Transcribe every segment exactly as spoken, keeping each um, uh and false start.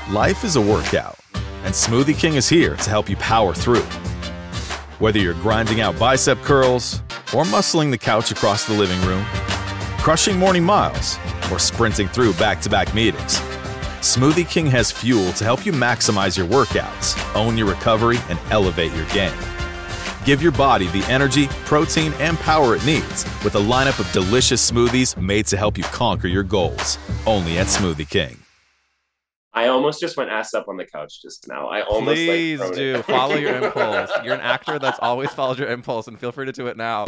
Life is a workout, and Smoothie King is here to help you power through. Whether you're grinding out bicep curls or muscling the couch across the living room, crushing morning miles, or sprinting through back-to-back meetings, Smoothie King has fuel to help you maximize your workouts, own your recovery, and elevate your game. Give your body the energy, protein, and power it needs with a lineup of delicious smoothies made to help you conquer your goals. Only at Smoothie King. I almost just went ass up on the couch just now. I almost Please like, do. it. Follow your impulse. You're an actor that's always followed your impulse, and feel free to do it now.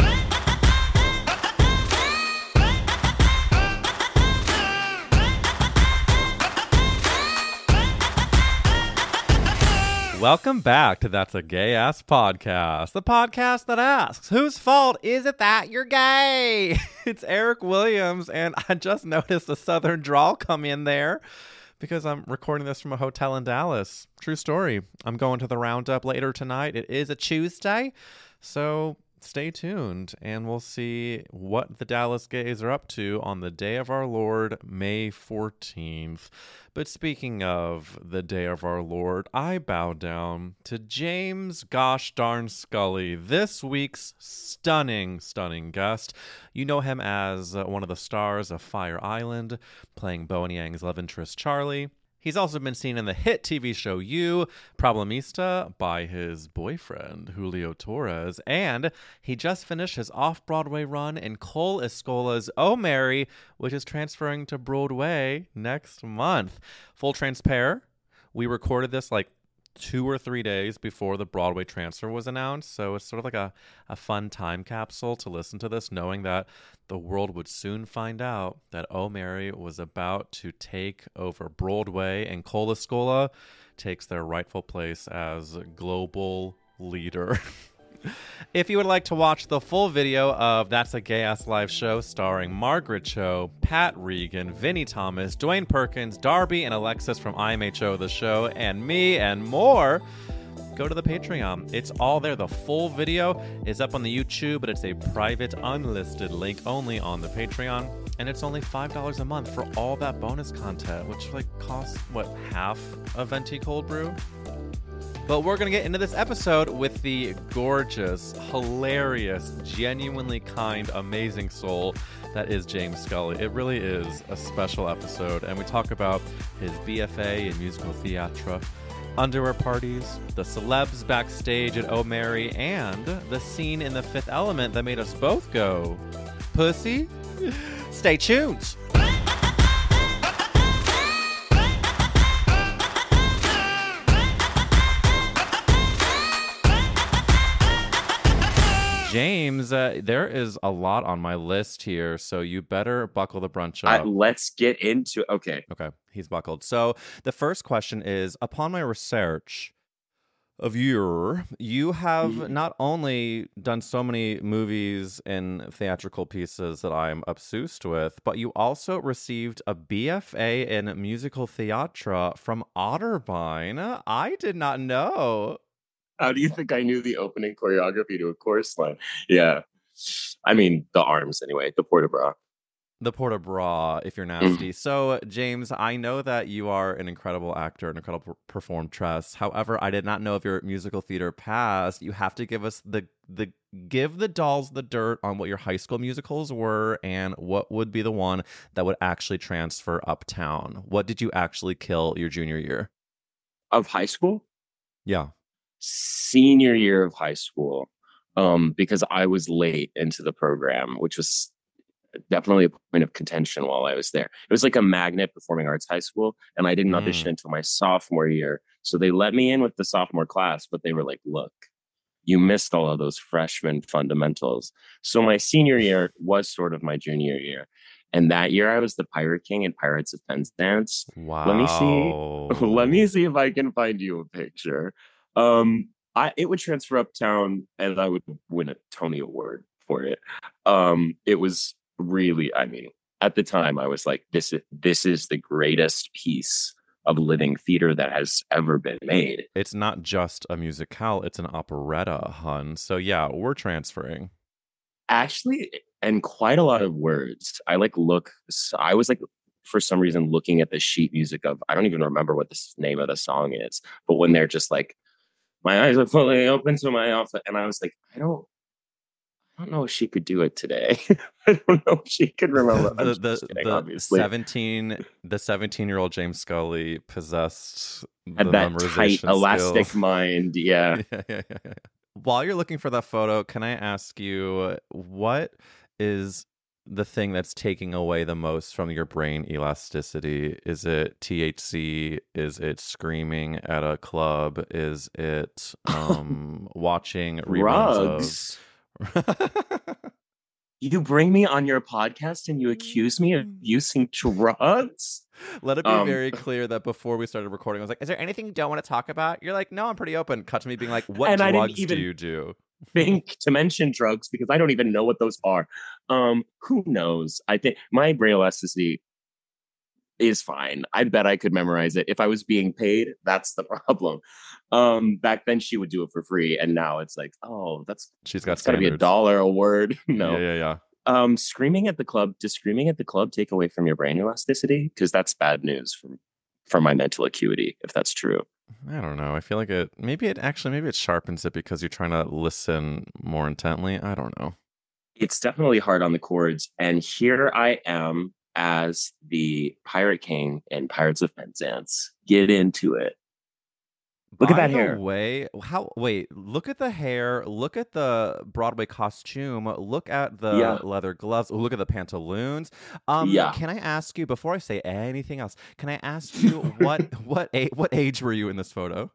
Welcome back to That's a Gay Ass Podcast, the podcast that asks, whose fault is it that you're gay? It's Eric Williams, and I just noticed a southern drawl come in there because I'm recording this from a hotel in Dallas. True story. I'm going to the Roundup later tonight. It is a Tuesday, so stay tuned, and we'll see what the Dallas gays are up to on the day of our Lord, May fourteenth. But speaking of the day of our Lord, I bow down to James Gosh Darn Scully, this week's stunning, stunning guest. You know him as uh, one of the stars of Fire Island, playing Bowen Yang's love interest Charlie. He's also been seen in the hit T V show You, Problemista, by his boyfriend, Julio Torres. And he just finished his off-Broadway run in Cole Escola's Oh Mary, which is transferring to Broadway next month. Full transpair, we recorded this like two or three days before the Broadway transfer was announced. So it's sort of like a, a fun time capsule to listen to this, knowing that the world would soon find out that Oh Mary was about to take over Broadway, and Cole Escola takes their rightful place as global leader. If you would like to watch the full video of That's a Gay Ass Live Show starring Margaret Cho, Pat Regan, Vinnie Thomas, Dwayne Perkins, Darby and Alexis from I M H O The Show, and me and more, go to the Patreon. It's all there. The full video is up on the YouTube, but it's a private, unlisted link only on the Patreon. And it's only five dollars a month for all that bonus content, which like costs, what, half a venti cold brew? But we're going to get into this episode with the gorgeous, hilarious, genuinely kind, amazing soul that is James Scully. It really is a special episode, and we talk about his B F A in musical theatre, underwear parties, the celebs backstage at Oh Mary, and the scene in The Fifth Element that made us both go, pussy? Stay tuned! James, uh, there is a lot on my list here, so you better buckle the brunch up. Uh, let's get into okay. Okay, he's buckled. So the first question is, upon my research of you, you have mm-hmm. not only done so many movies and theatrical pieces that I'm obsessed with, but you also received a B F A in musical theatre from Otterbein. I did not know. How do you think I knew the opening choreography to a chorus line? Yeah. I mean, the arms anyway, the port de bras. The port de bras, if you're nasty. Mm. So, James, I know that you are an incredible actor, an incredible performtress. However, I did not know of your musical theater past. You have to give us the, the, give the dolls the dirt on what your high school musicals were and what would be the one that would actually transfer uptown. What did you actually kill your junior year? Of high school? Yeah. Senior year of high school, um, because I was late into the program, which was definitely a point of contention while I was there. It was like a magnet performing arts high school, and I didn't mm. audition until my sophomore year. So they let me in with the sophomore class, but they were like, look, you missed all of those freshman fundamentals. So my senior year was sort of my junior year. And that year I was the Pirate King in Pirates of Penzance. Wow. Let me see. Let me see if I can find you a picture. Um, I it would transfer uptown, and I would win a Tony Award for it. Um, it was really, I mean, at the time, I was like, this is this is the greatest piece of living theater that has ever been made. It's not just a musicale; it's an operetta, hun. So yeah, we're transferring. Actually, and quite a lot of words. I like look. I was like for some reason looking at the sheet music of, I don't even remember what the name of the song is, but when they're just like, my eyes are fully open to my office. And I was like, I don't, I don't know if she could do it today. I don't know if she could remember. the I'm the, just kidding, the obviously. seventeen the seventeen year old James Scully possessed Had the that memorization tight, elastic skills. mind. Yeah. yeah, yeah, yeah, yeah. While you're looking for that photo, can I ask you what is the thing that's taking away the most from your brain elasticity? Is it T H C? Is it screaming at a club? Is it um watching reruns Drugs. of You bring me on your podcast and you accuse me of using drugs? Let it be Um, very clear that before we started recording, I was like, is there anything you don't want to talk about? You're like, no, I'm pretty open. Cut to me being like, what And I didn't drugs even do you do? think to mention drugs because I don't even know what those are. Um, who knows? I think my brain elasticity is fine. I bet I could memorize it. If I was being paid, that's the problem. Um, back then she would do it for free, and now it's like, oh, that's She's got it's gotta be a standards. dollar a word. No. Yeah, yeah, yeah. Um, screaming at the club, does screaming at the club take away from your brain elasticity? Because that's bad news from from my mental acuity, if that's true. I don't know. I feel like it, maybe it actually, maybe it sharpens it because you're trying to listen more intently. I don't know. It's definitely hard on the chords. And here I am as the Pirate King in Pirates of Penzance. Get into it. Look at By that the hair. way, how, wait, look at the hair, look at the Broadway costume, look at the Yeah. leather gloves, look at the pantaloons. Um, Yeah. Can I ask you, before I say anything else, can I ask you what, what, a, what age were you in this photo?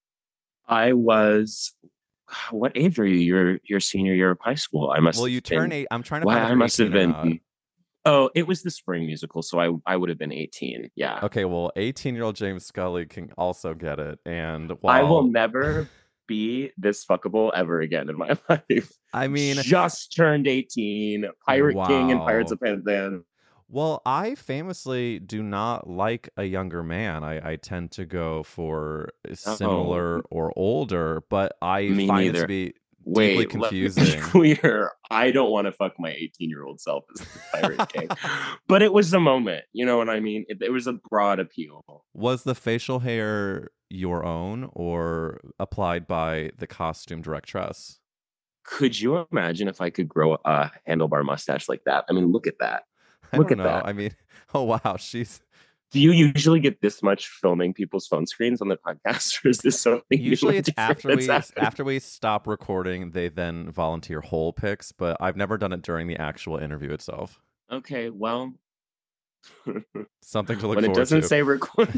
I was, what age were you? Your your senior year of high school. I must Well, have you been, turn eight. I'm trying to Why find if I you're must have eighteen or not. been. Oh, it was the spring musical, so I I would have been eighteen. Yeah. Okay, well, eighteen-year-old James Scully can also get it, and I will while never be this fuckable ever again in my life. I mean, just turned eighteen, Pirate King and Pirates wow. of Penzance. Well, I famously do not like a younger man. I, I tend to go for similar or older, but I Me find it neither. to be deeply Wait, let me be confusing. clear. I don't want to fuck my eighteen-year-old self as the Pirate King. But it was the moment. You know what I mean? It, it was a broad appeal. Was the facial hair your own or applied by the costume directress? Could you imagine if I could grow a handlebar mustache like that? I mean, look at that. I Look don't at know. that. I mean, oh wow, she's Do you usually get this much filming people's phone screens on the podcast, or is this something usually new it's and different after that's we happening? after we stop recording, they then volunteer whole pics, but I've never done it during the actual interview itself. Okay, well, Something to look when it forward doesn't to. say record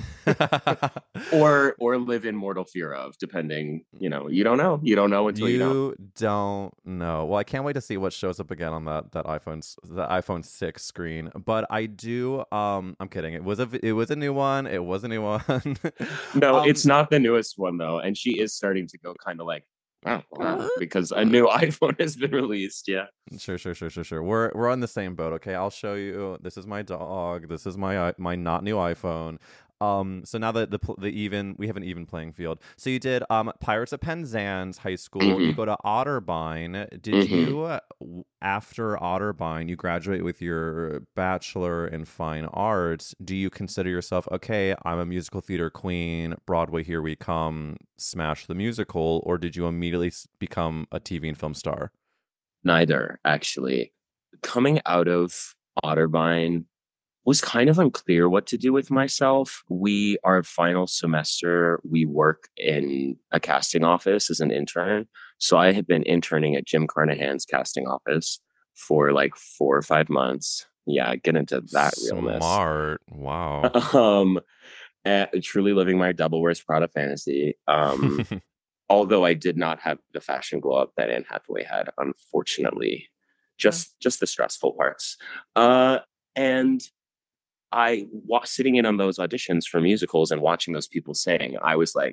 or or live in mortal fear of, depending, you know, you don't know. You don't know until you, know. You don't know. Well, I can't wait to see what shows up again on that that iPhone's the iPhone six screen. But I do. Um, I'm kidding. It was a it was a new one. It was a new one. No, Um, it's not the newest one though, and she is starting to go kind of like, oh, wow, because a new iPhone has been released. Yeah. Sure, sure, sure, sure, sure. We're we're on the same boat. Okay, I'll show you. This is my dog. This is my i- my not new iPhone. Um, so now that the pl- the even we have an even playing field. So you did um Pirates of Penzance High School. You Mhm. go to Otterbein. Did Mhm. you uh, w- after Otterbein you graduate with your bachelor in fine arts? Do you consider yourself okay? I'm a musical theater queen. Broadway, here we come. Smash the musical, or did you immediately s- become a T V and film star? Neither, actually. Coming out of Otterbein was kind of unclear what to do with myself. We, our final semester, we work in a casting office as an intern. So I had been interning at Jim Carnahan's casting office for like four or five months. Yeah, get into that realness. Smart. Wow. Um, eh, truly living my double worst Prada fantasy. Um, although I did not have the fashion glow up that Anne Hathaway had, unfortunately, just just the stressful parts. Uh, and I was sitting in on those auditions for musicals and watching those people sing. I was like,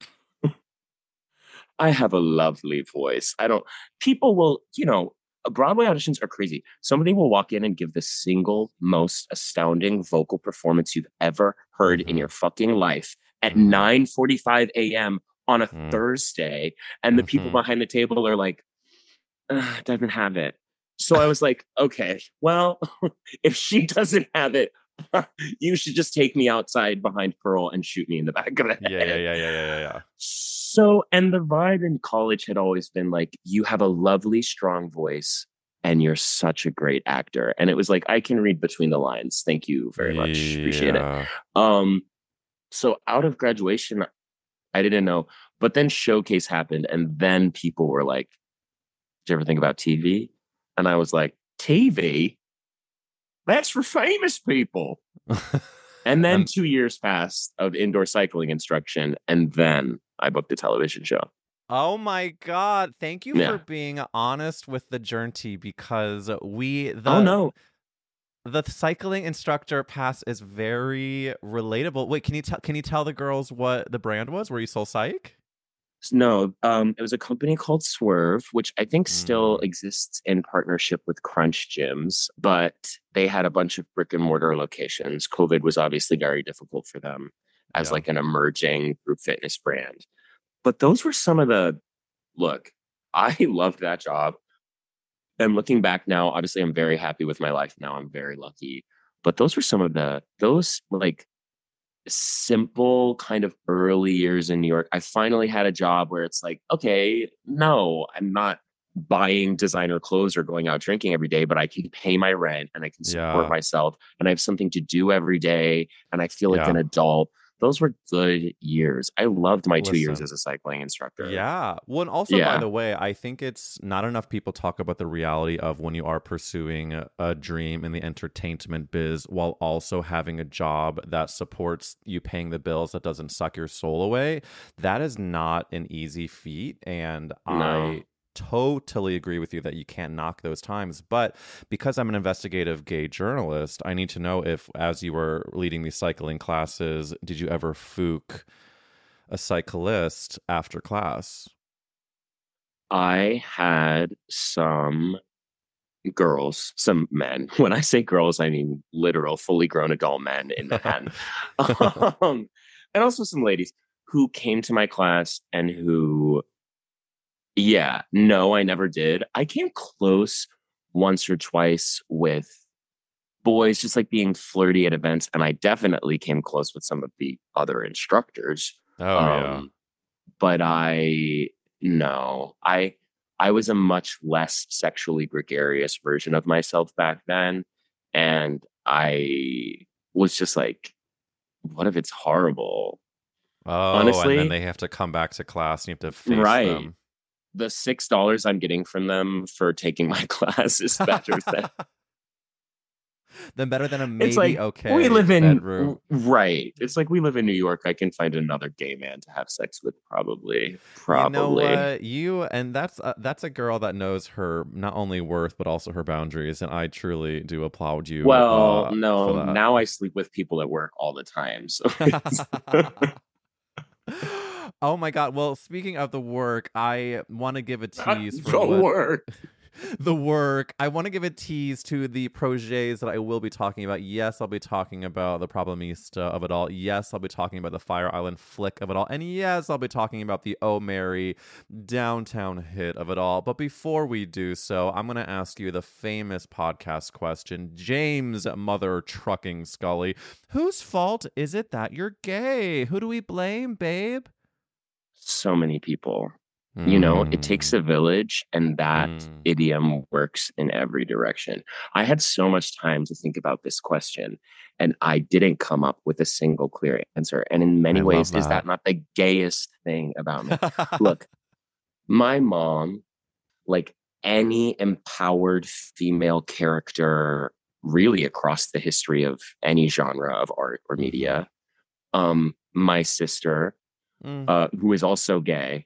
I have a lovely voice. I don't. People will, you know, Broadway auditions are crazy. Somebody will walk in and give the single most astounding vocal performance you've ever heard in Mhm. your fucking life at Mhm. nine forty-five a.m. on a Mm. Thursday, and the people Mhm. behind the table are like, "Ugh, doesn't have it." So I was like, okay, well, if she doesn't have it, You should just take me outside behind Pearl and shoot me in the back of the head. Yeah, yeah, yeah, yeah, yeah, yeah, yeah. So, and the vibe in college had always been like, you have a lovely, strong voice and you're such a great actor. And it was like, I can read between the lines. Thank you very much. Appreciate Yeah. it. Um, so out of graduation, I didn't know. But then Showcase happened. And then people were like, did you ever think about T V? And I was like, T V? That's for famous people. And then Um, two years passed of indoor cycling instruction. And then I booked a television show. Oh my God. Thank you Yeah. for being honest with the journey, because we the Oh, no. the cycling instructor pass is very relatable. Wait, can you tell can you tell the girls what the brand was? Were you Soul Psych? No, um, it was a company called Swerve, which I think still Mm. exists in partnership with Crunch Gyms, but they had a bunch of brick and mortar locations. COVID was obviously very difficult for them as Yeah. like an emerging group fitness brand. But those were some of the look, I loved that job. And looking back now, obviously I'm very happy with my life now. I'm very lucky. But those were some of the those like simple kind of early years in New York. I finally had a job where it's like, okay, no, I'm not buying designer clothes or going out drinking every day, but I can pay my rent and I can support Yeah. myself and I have something to do every day and I feel like Yeah. an adult. Those were good years. I loved my two years Listen. as a cycling instructor. Yeah. Well, and also, by Yeah. the way, I think it's not enough people talk about the reality of when you are pursuing a, a dream in the entertainment biz while also having a job that supports you paying the bills, that doesn't suck your soul away. That is not an easy feat. And No. I totally agree with you that you can't knock those times. But because I'm an investigative gay journalist, I need to know if, as you were leading these cycling classes, did you ever fook a cyclist after class? I had some girls, some men. When I say girls, I mean literal, fully grown adult men in Manhattan. um, and also some ladies who came to my class and who, yeah, no, I never did. I came close once or twice with boys just like being flirty at events. And I definitely came close with some of the other instructors. Oh, Um, but I, no, I, I was a much less sexually gregarious version of myself back then. And I was just like, what if it's horrible? yeah. Oh, Honestly, and then they have to come back to class and you have to face right. them. The six dollars I'm getting from them for taking my class is better than Then better than a maybe it's like okay we live in bedroom. right. It's like we live in New York. I can find another gay man to have sex with, probably. Probably. You know what? You and that's a, that's a girl that knows her not only worth but also her boundaries, and I truly do applaud you. Well, uh, for no, that. now I sleep with people at work all the time. So it's- Oh my God. Well, speaking of the work, I want to give a tease for the what- work. the work. I want to give a tease to the projets that I will be talking about. Yes, I'll be talking about the Problemista of it all. Yes, I'll be talking about the Fire Island flick of it all. And yes, I'll be talking about the Oh Mary downtown hit of it all. But before we do so, I'm going to ask you the famous podcast question. James Mother Trucking Scully, whose fault is it that you're gay? Who do we blame, babe? So many people. You know, it takes a village, and that Mm. idiom works in every direction. I had so much time to think about this question, and I didn't come up with a single clear answer. And in many I love ways, is that. that not the gayest thing about me? Look, my mom, like any empowered female character, really across the history of any genre of art or media, um, my sister, Mm. uh, who is also gay.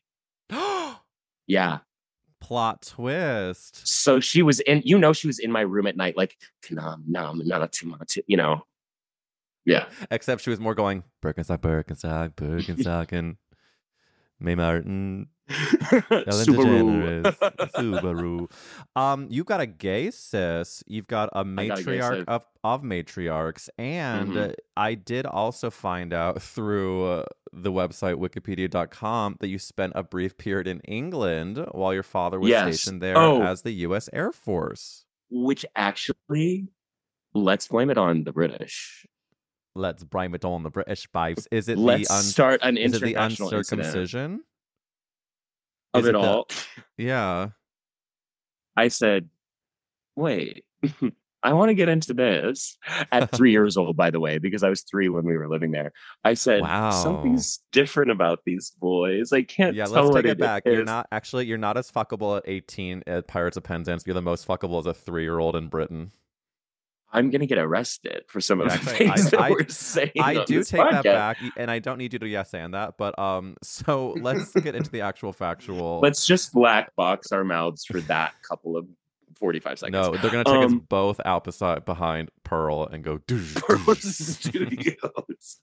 Yeah. Plot twist. So she was in, you know, she was in my room at night, like, nom, nom, not too much, you know. Yeah. Except she was more going Birkenstock, Birkenstock, Birkenstock, and May Martin, Ellen Subaru. DeGeneres, Subaru. Um, you've got a gay sis. You've got a I got a gay matriarch sis. of, of matriarchs. And Mhm. uh, I did also find out through uh, the website wikipedia dot com that you spent a brief period in England while your father was Yes. stationed there Oh. as the U S Air Force. Which actually, Let's blame it on the British. Let's blame it on the British babes. Is it Let's the un- start an is it the international incident uncircumcision? of Is it it the- all. Yeah. I said, wait, I want to get into this at three years old, by the way, because I was three when we were living there. I said, Wow. something's different about these boys. I can't Yeah, tell let's what take it back. is. You're not actually you're not as fuckable at eighteen at Pirates of Penzance. You're the most fuckable as a three year old in Britain. I'm gonna get arrested for some of the Okay, things I- that I- we're saying. I on do this take that podcast. back, and I don't need you to yes and that, but um so let's get into the actual factual. Let's just black box our mouths for that couple of forty-five seconds. No, they're gonna take us Um, both out beside behind Pearl and go Pearl Studios.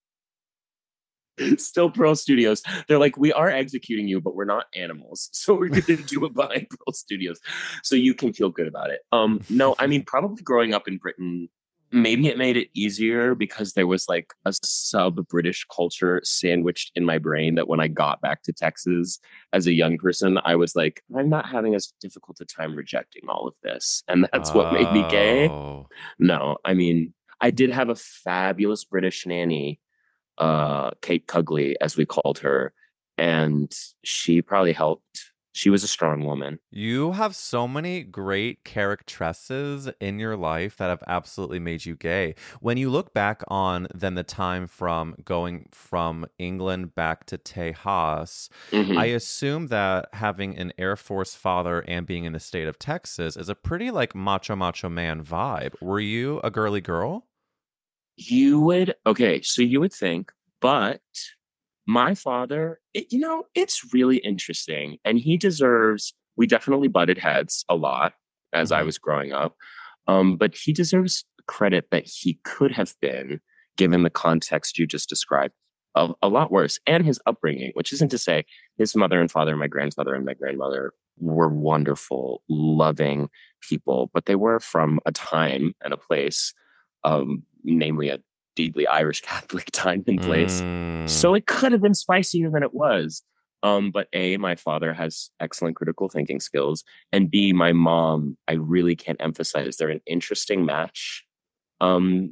Still Pearl Studios. They're like, we are executing you, but we're not animals. So we're going to do it behind Pearl Studios. So you can feel good about it. Um, no, I mean, probably growing up in Britain, maybe it made it easier because there was like a sub-British culture sandwiched in my brain that when I got back to Texas as a young person, I was like, I'm not having as difficult a time rejecting all of this. And that's what made me gay. Oh. No, I mean, I did have a fabulous British nanny, uh, Kate Cugley, as we called her, and she probably helped. She was a strong woman. You have so many great charactresses in your life that have absolutely made you gay. When you look back on then the time from going from England back to Tejas, Mhm. I assume that having an Air Force father and being in the state of Texas is a pretty like macho macho man vibe. Were you a girly girl? You would, okay, so you would think, but my father, it, you know, it's really interesting. And he deserves, we definitely butted heads a lot as I Mhm. was growing up. Um, but he deserves credit that he could have been, given the context you just described, a, a lot worse. And his upbringing, which isn't to say his mother and father, my grandfather and my grandmother, were wonderful, loving people, but they were from a time and a place, um, namely a deeply Irish Catholic time and place. Mm. So it could have been spicier than it was. Um, but A, my father has excellent critical thinking skills. And B, my mom, I really can't emphasize, they're an interesting match um,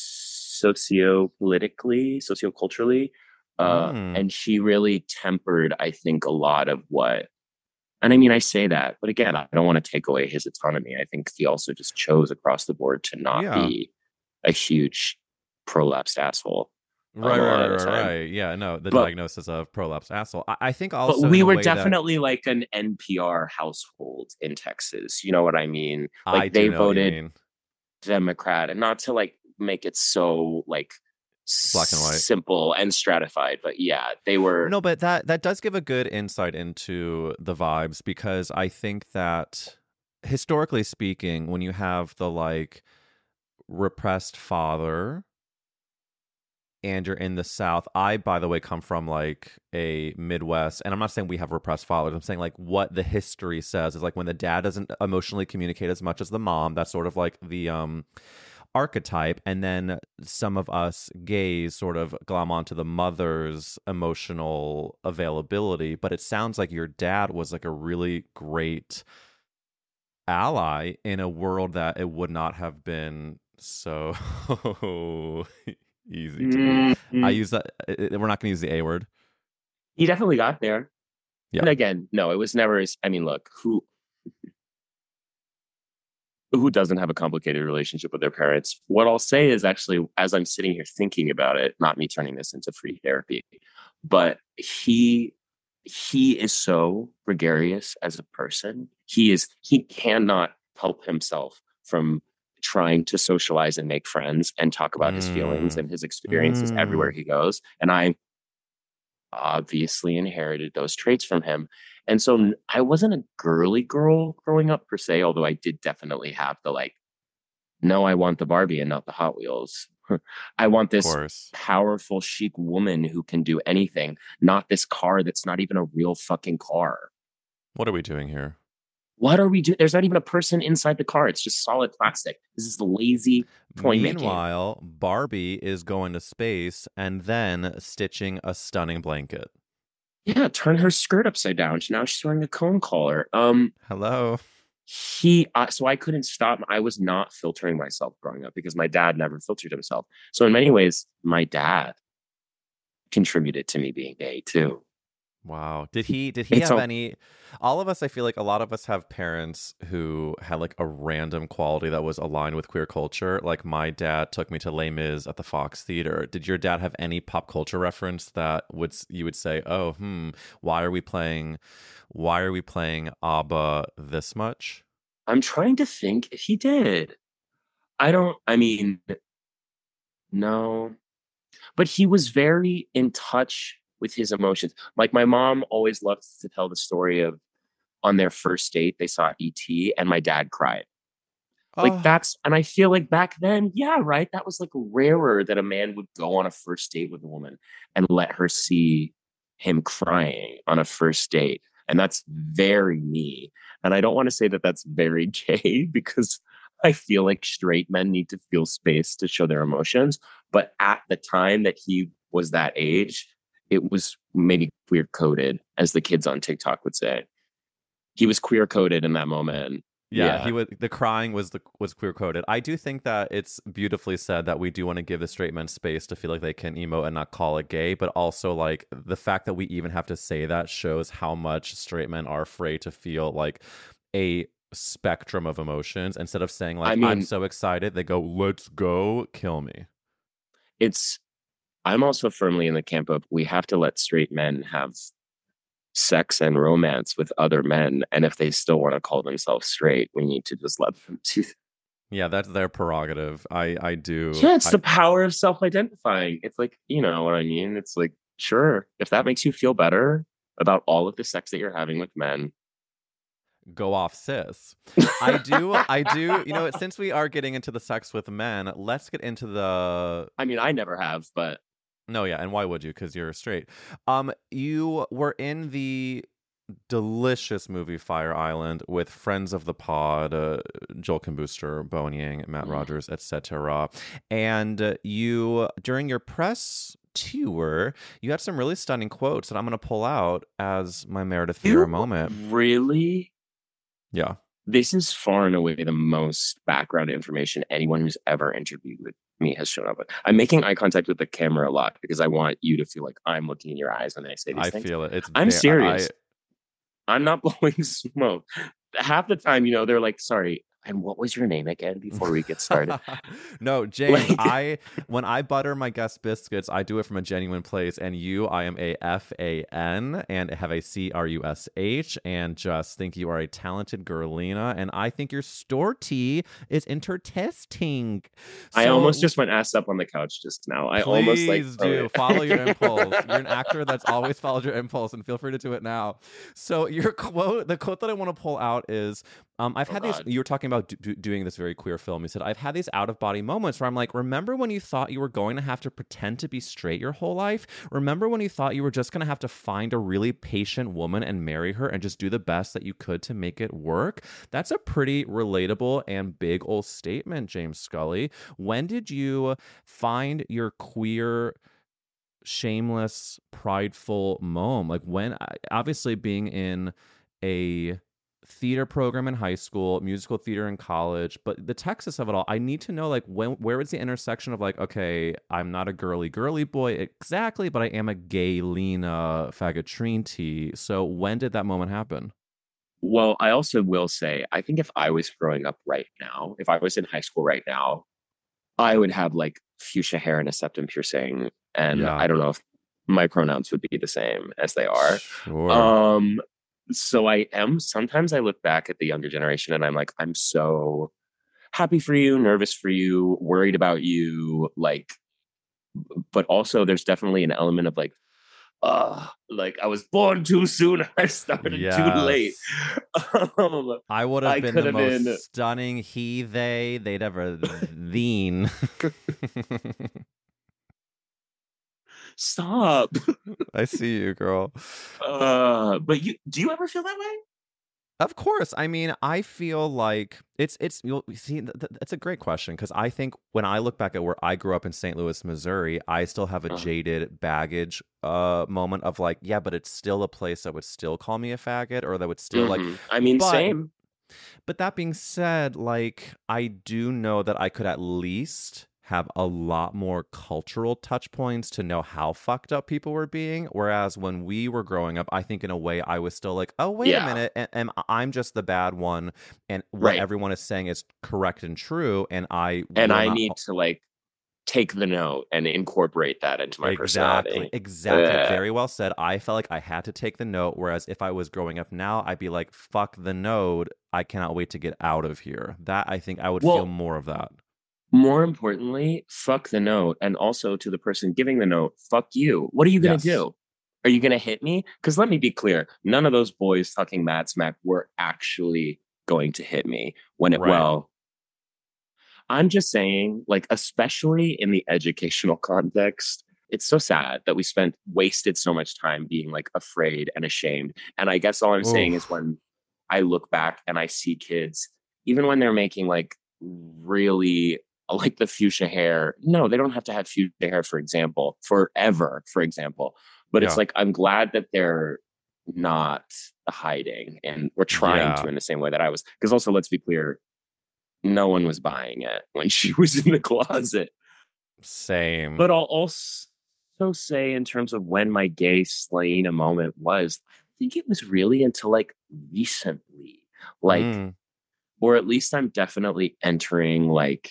socio-politically, socio-culturally. Uh, Mm. And she really tempered, I think, a lot of what, and I mean, I say that, but again, I don't want to take away his autonomy. I think he also just chose across the board to not Yeah. be a huge prolapsed asshole. Right, a right, lot right, of the right, time. right. Yeah, no, the But- diagnosis of prolapse asshole. I, I think also But we in a were way that- definitely like an N P R household in Texas. You know what I mean? Like I do they know what you voted mean. Democrat, and not to like make it so like Black and white. simple and stratified, but yeah, they were. No, but that that does give a good insight into the vibes because I think that historically speaking, when you have the like repressed father and you're in the South, I by the way come from like a Midwest, and I'm not saying we have repressed fathers. I'm saying like what the history says is like when the dad doesn't emotionally communicate as much as the mom, that's sort of like the um archetype, and then some of us gays sort of glom onto the mother's emotional availability. But it sounds like your dad was like a really great ally in a world that it would not have been so easy to be. Mhm. I use that. We're not going to use the A word. He definitely got there. Yeah. And again, no, it was never as, I mean, look, who who doesn't have a complicated relationship with their parents? What I'll say is actually, as I'm sitting here thinking about it, not me turning this into free therapy, but he he is so gregarious as a person. He is he cannot help himself from trying to socialize and make friends and talk about his feelings Mm. and his experiences Mm. everywhere he goes. And I obviously inherited those traits from him. And so n- I wasn't a girly girl growing up per se, although I did definitely have the like, no, I want the Barbie and not the Hot Wheels. I want Of this course. powerful, chic woman who can do anything, not this car that's not even a real fucking car. What are we doing here? What are we doing? There's not even a person inside the car. It's just solid plastic. This is lazy toy making. Meanwhile, Barbie is going to space and then stitching a stunning blanket. Yeah, turn her skirt upside down. Now she's wearing a cone collar. Um, Hello. he uh, so I couldn't stop. I was not filtering myself growing up because my dad never filtered himself. So in many ways, my dad contributed to me being gay too. Wow. Did he did he It's have all any all of us, I feel like a lot of us have parents who had like a random quality that was aligned with queer culture. Like my dad took me to Les Mis at the Fox Theater. Did your dad have any pop culture reference that would s- you would say, "Oh, hmm, why are we playing why are we playing ABBA this much?" I'm trying to think if he did. I don't. I mean, no, but he was very in touch with his emotions. Like my mom always loved to tell the story of on their first date they saw E T and my dad cried. Like Oh, that's and I feel like back then, yeah, right. That was like rarer that a man would go on a first date with a woman and let her see him crying on a first date. And that's very me. And I don't want to say that that's very gay because I feel like straight men need to feel space to show their emotions. But at the time that he was that age, it was maybe queer coded, as the kids on TikTok would say. He was queer coded in that moment. yeah, he Yeah. would. The crying was the was queer coded. I do think that it's beautifully said that we do want to give the straight men space to feel like they can emo and not call it gay, but also like the fact that we even have to say that shows how much straight men are afraid to feel like a spectrum of emotions. Instead of saying I like I'm mean, so excited, they go, "Let's go, kill me." it's I'm also firmly in the camp of we have to let straight men have sex and romance with other men. And if they still want to call themselves straight, we need to just let them do that. Yeah, that's their prerogative. I I do. Yeah, it's I the power of self-identifying. It's like, you know what I mean? It's like, sure, if that makes you feel better about all of the sex that you're having with men. go off, sis. I do. I do. You know, since we are getting into the sex with men, let's get into the I mean, I never have, but no, yeah, and why would you? Because you're straight. Um, you were in the delicious movie Fire Island with friends of the pod, uh, Joel Kim Booster, Bowen Yang, Matt mm, Rogers, et cetera. And uh, you, during your press tour, you had some really stunning quotes that I'm going to pull out as my Meredith Vieira you moment. really Yeah. this is far and away the most background information anyone who's ever interviewed with me has shown up with. I'm making eye contact with the camera a lot because I want you to feel like I'm looking in your eyes when I say these I things. feel it. It's I'm very, I, serious. I'm not blowing smoke. Half the time, you know, they're like, sorry, and what was your name again before we get started? No, James, Like, I when I butter my guest biscuits, I do it from a genuine place. And you, I am a F A N and have a C R U S H and just think you are a talented girlina. And I think your store tea is intertesting. I almost So just went ass up on the couch just now. I almost like please oh, do wait. follow your impulse. You're an actor that's always followed your impulse, and feel free to do it now. So your quote, the quote that I want to pull out is, um, I've Oh had these. God. You were talking about do, do- doing this very queer film. You said I've had these out of body moments where I'm like, remember when you thought you were going to have to pretend to be straight your whole life? Remember when you thought you were just going to have to find a really patient woman and marry her and just do the best that you could to make it work? That's a pretty relatable and big old statement, James Scully. When did you find your queer, shameless, prideful moment? Like when, obviously, being in a theater program in high school, musical theater in college, but the Texas of it all, I need to know like when, where was the intersection of like, okay, I'm not a girly girly boy exactly, but I am a gay Lena Fagatrini. So when did that moment happen? Well, I also will say, I think if I was growing up right now, if I was in high school right now, I would have like fuchsia hair and a septum piercing. And Yeah, I don't know if my pronouns would be the same as they are. sure. Um, so I am sometimes I look back at the younger generation and I'm like, I'm so happy for you, nervous for you, worried about you, like, but also there's definitely an element of like, uh, like I was born too soon, I started too late. Yes. Um, I would have I been could the have most been stunning he, they, they'd ever theen. stop. I see you, girl. Uh, but you do you ever feel that way? Of course. I mean, I feel like it's it's you'll see th- th- that's a great question because I think when I look back at where I grew up in Saint Louis, Missouri, I still have a Uh, jaded baggage uh moment of like, yeah, but it's still a place that would still call me a faggot or that would still like mhm. I mean, but same. But that being said, like, I do know that I could at least have a lot more cultural touch points to know how fucked up people were being. Whereas when we were growing up, I think in a way I was still like, oh, wait a Yeah. minute. And, and I'm just the bad one. And what Right. everyone is saying is correct and true. And I And will I not- need to like take the note and incorporate that into my Exactly, personality. exactly. Uh, Very well said. I felt like I had to take the note, whereas if I was growing up now, I'd be like, fuck the node. I cannot wait to get out of here. That, I think I would Well- feel more of that. More importantly, fuck the note. And also to the person giving the note, fuck you. What are you going to Yes. do? Are you going to hit me? Because let me be clear, none of those boys talking mad smack were actually going to hit me when it, Right. well, I'm just saying, like, especially in the educational context, it's so sad that we spent wasted so much time being like afraid and ashamed. And I guess all I'm saying Oof. is when I look back and I see kids, even when they're making like really like the fuchsia hair, no, they don't have to have fuchsia hair, for example, forever, for example. But it's Yeah. like, I'm glad that they're not hiding and we're trying Yeah. to in the same way that I was. Because also, let's be clear, no one was buying it when she was in the closet. Same. But I'll also say, in terms of when my gay slaying a moment was, I think it was really until like recently, like, Mm. or at least I'm definitely entering like,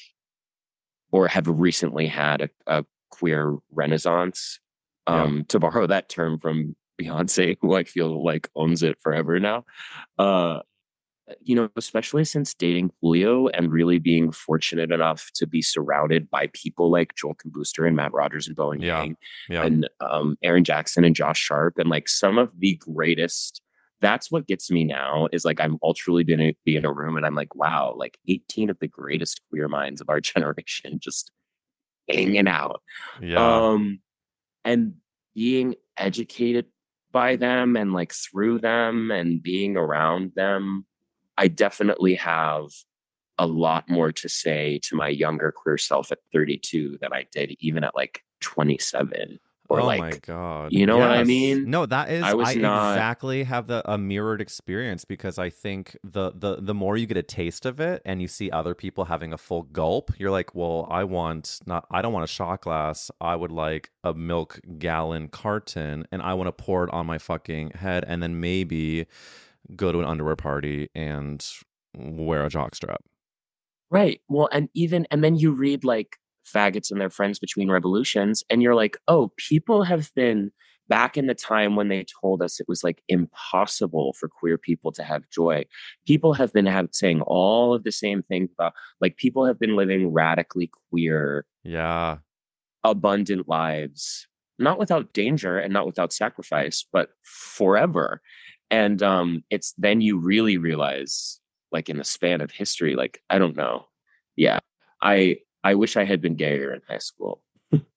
or have recently had a, a queer renaissance. Um, Yeah. to borrow that term from Beyonce, who I feel like owns it forever now. Uh, you know, especially since dating Julio and really being fortunate enough to be surrounded by people like Joel Kim Booster and Matt Rogers and Bowen Yeah. Yang Yeah. and um, Aaron Jackson and Josh Sharp and like some of the greatest. That's what gets me now is like I'm ultra gonna be in a room and I'm like, wow, like eighteen of the greatest queer minds of our generation just hanging out. Yeah. Um, and being educated by them and like through them and being around them. I definitely have a lot more to say to my younger queer self at thirty-two than I did even at like twenty-seven or oh like, my god. you know what I Yes. mean? No, that is I I, was not- exactly have the a mirrored experience because I think the the the more you get a taste of it and you see other people having a full gulp, you're like, well, I want not I don't want a shot glass. I would like a milk gallon carton and I want to pour it on my fucking head and then maybe go to an underwear party and wear a jockstrap. Right. Well, and even, and then you read like Faggots and Their Friends Between Revolutions, and you're like, oh, people have been back in the time when they told us it was like impossible for queer people to have joy. People have been have, saying all of the same things about like people have been living radically queer, Yeah. abundant lives, not without danger and not without sacrifice, but forever. And um, it's then you really realize, like in the span of history, like I don't know, yeah, I I wish I had been gayer in high school.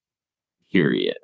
Period.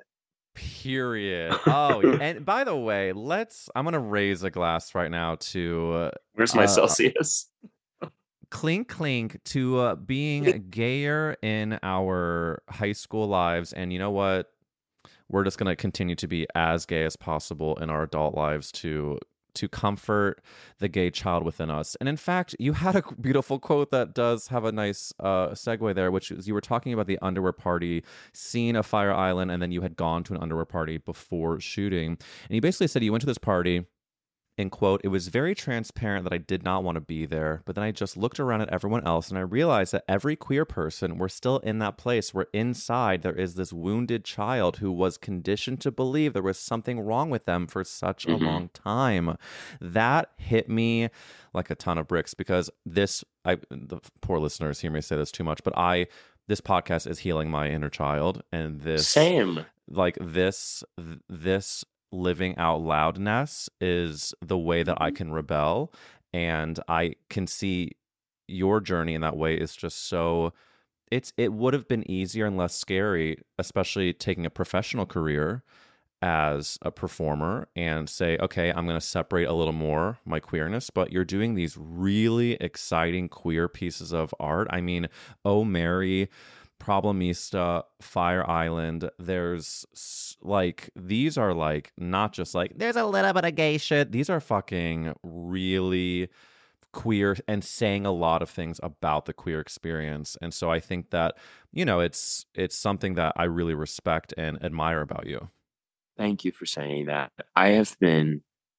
Period. Oh, yeah. And by the way, let's. I'm gonna raise a glass right now to uh, Where's my Uh, Celsius? clink clink to uh, being gayer in our high school lives. And you know what? We're just gonna continue to be as gay as possible in our adult lives to to comfort the gay child within us. And in fact, you had a beautiful quote that does have a nice uh, segue there, which is you were talking about the underwear party, seeing a Fire Island, and then you had gone to an underwear party before shooting. And you basically said you went to this party and quote, it was very transparent that I did not want to be there, but then I just looked around at everyone else and I realized that every queer person, we're still in that place where inside there is this wounded child who was conditioned to believe there was something wrong with them for such Mhm. a long time. That hit me like a ton of bricks because this, I the poor listeners hear me say this too much, but I, this podcast is healing my inner child and this, Same. like this, th- this living out loudness is the way that I can rebel. And I can see your journey in that way is just so it's it would have been easier and less scary, especially taking a professional career as a performer and say, okay, I'm going to separate a little more my queerness, but you're doing these really exciting queer pieces of art. I mean, Oh Mary, Problemista, Fire Island, there's s- like, these are like, not just like, there's a little bit of gay shit. These are fucking really queer and saying a lot of things about the queer experience. And so I think that, you know, it's it's something that I really respect and admire about you. Thank you for saying that. I have been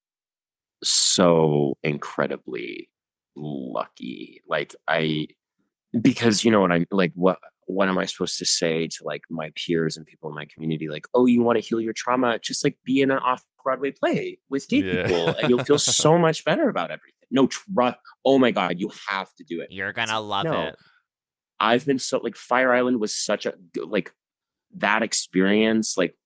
so incredibly lucky. Like I because you know what I'm like what what am I supposed to say to like my peers and people in my community? Like, oh, you want to heal your trauma? Just like be in an off-Broadway play with gay Yeah. people and you'll feel so much better about everything. No trust. Oh my God, you have to do it. You're gonna It's- love no. it. I've been so like Fire Island was such a like that experience, like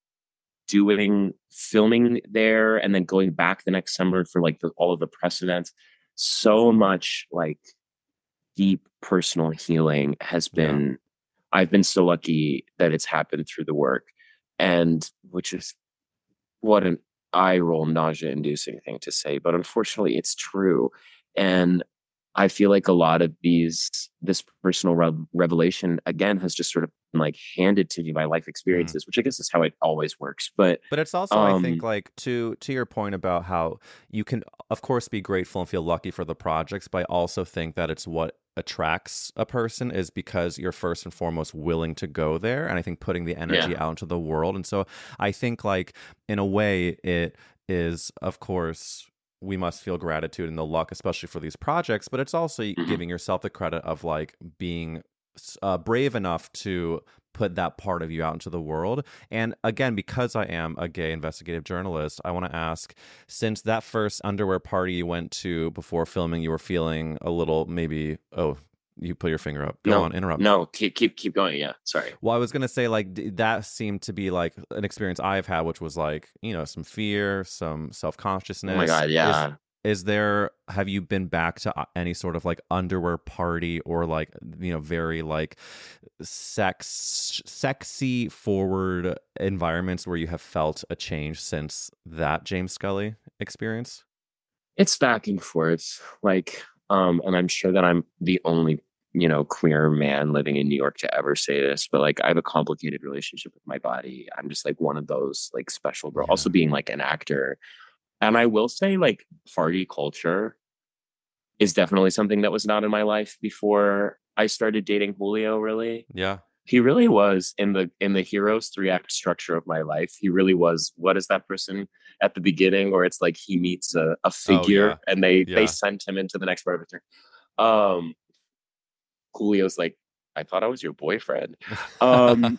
doing filming there and then going back the next summer for like the, all of the press events. So much like deep personal healing has been, yeah. I've been so lucky that it's happened through the work, and which is what an eye roll, nausea inducing thing to say, but unfortunately it's true. And I feel like a lot of these, this personal re- revelation again has just sort of been like handed to me by life experiences, mm. which I guess is how it always works. But but it's also, um, I think, like to to your point about how you can, of course, be grateful and feel lucky for the projects, but I also think that it's what attracts a person is because you're first and foremost willing to go there, and I think putting the energy yeah. out into the world. And so I think, like, in a way, it is, of course, we must feel gratitude and the luck, especially for these projects, but it's also mm-hmm. giving yourself the credit of like being uh, brave enough to put that part of you out into the world. And again, because I am a gay investigative journalist, I want to ask, since that first underwear party you went to before filming, you were feeling a little maybe, oh, you put your finger up. Go no, on, interrupt. No, keep keep keep going. Yeah, sorry. Well, I was gonna say, like, that seemed to be like an experience I've had, which was like, you know, some fear, some self consciousness. Oh my God, yeah. Is, is there? Have you been back to any sort of like underwear party or like, you know, very like sex, sexy forward environments where you have felt a change since that James Scully experience? It's back and forth, like, um, and I'm sure that I'm the only, you know, queer man living in New York to ever say this, but like I have a complicated relationship with my body. I'm just like one of those like special girls, yeah. also being like an actor. And I will say like party culture is definitely something that was not in my life before I started dating Julio, really. Yeah. He really was in the in the hero's three act structure of my life. He really was. What is that person at the beginning, or it's like he meets a, a figure oh, yeah. and they yeah. they send him into the next part of it. Um, Julio's like, I thought I was your boyfriend. Um,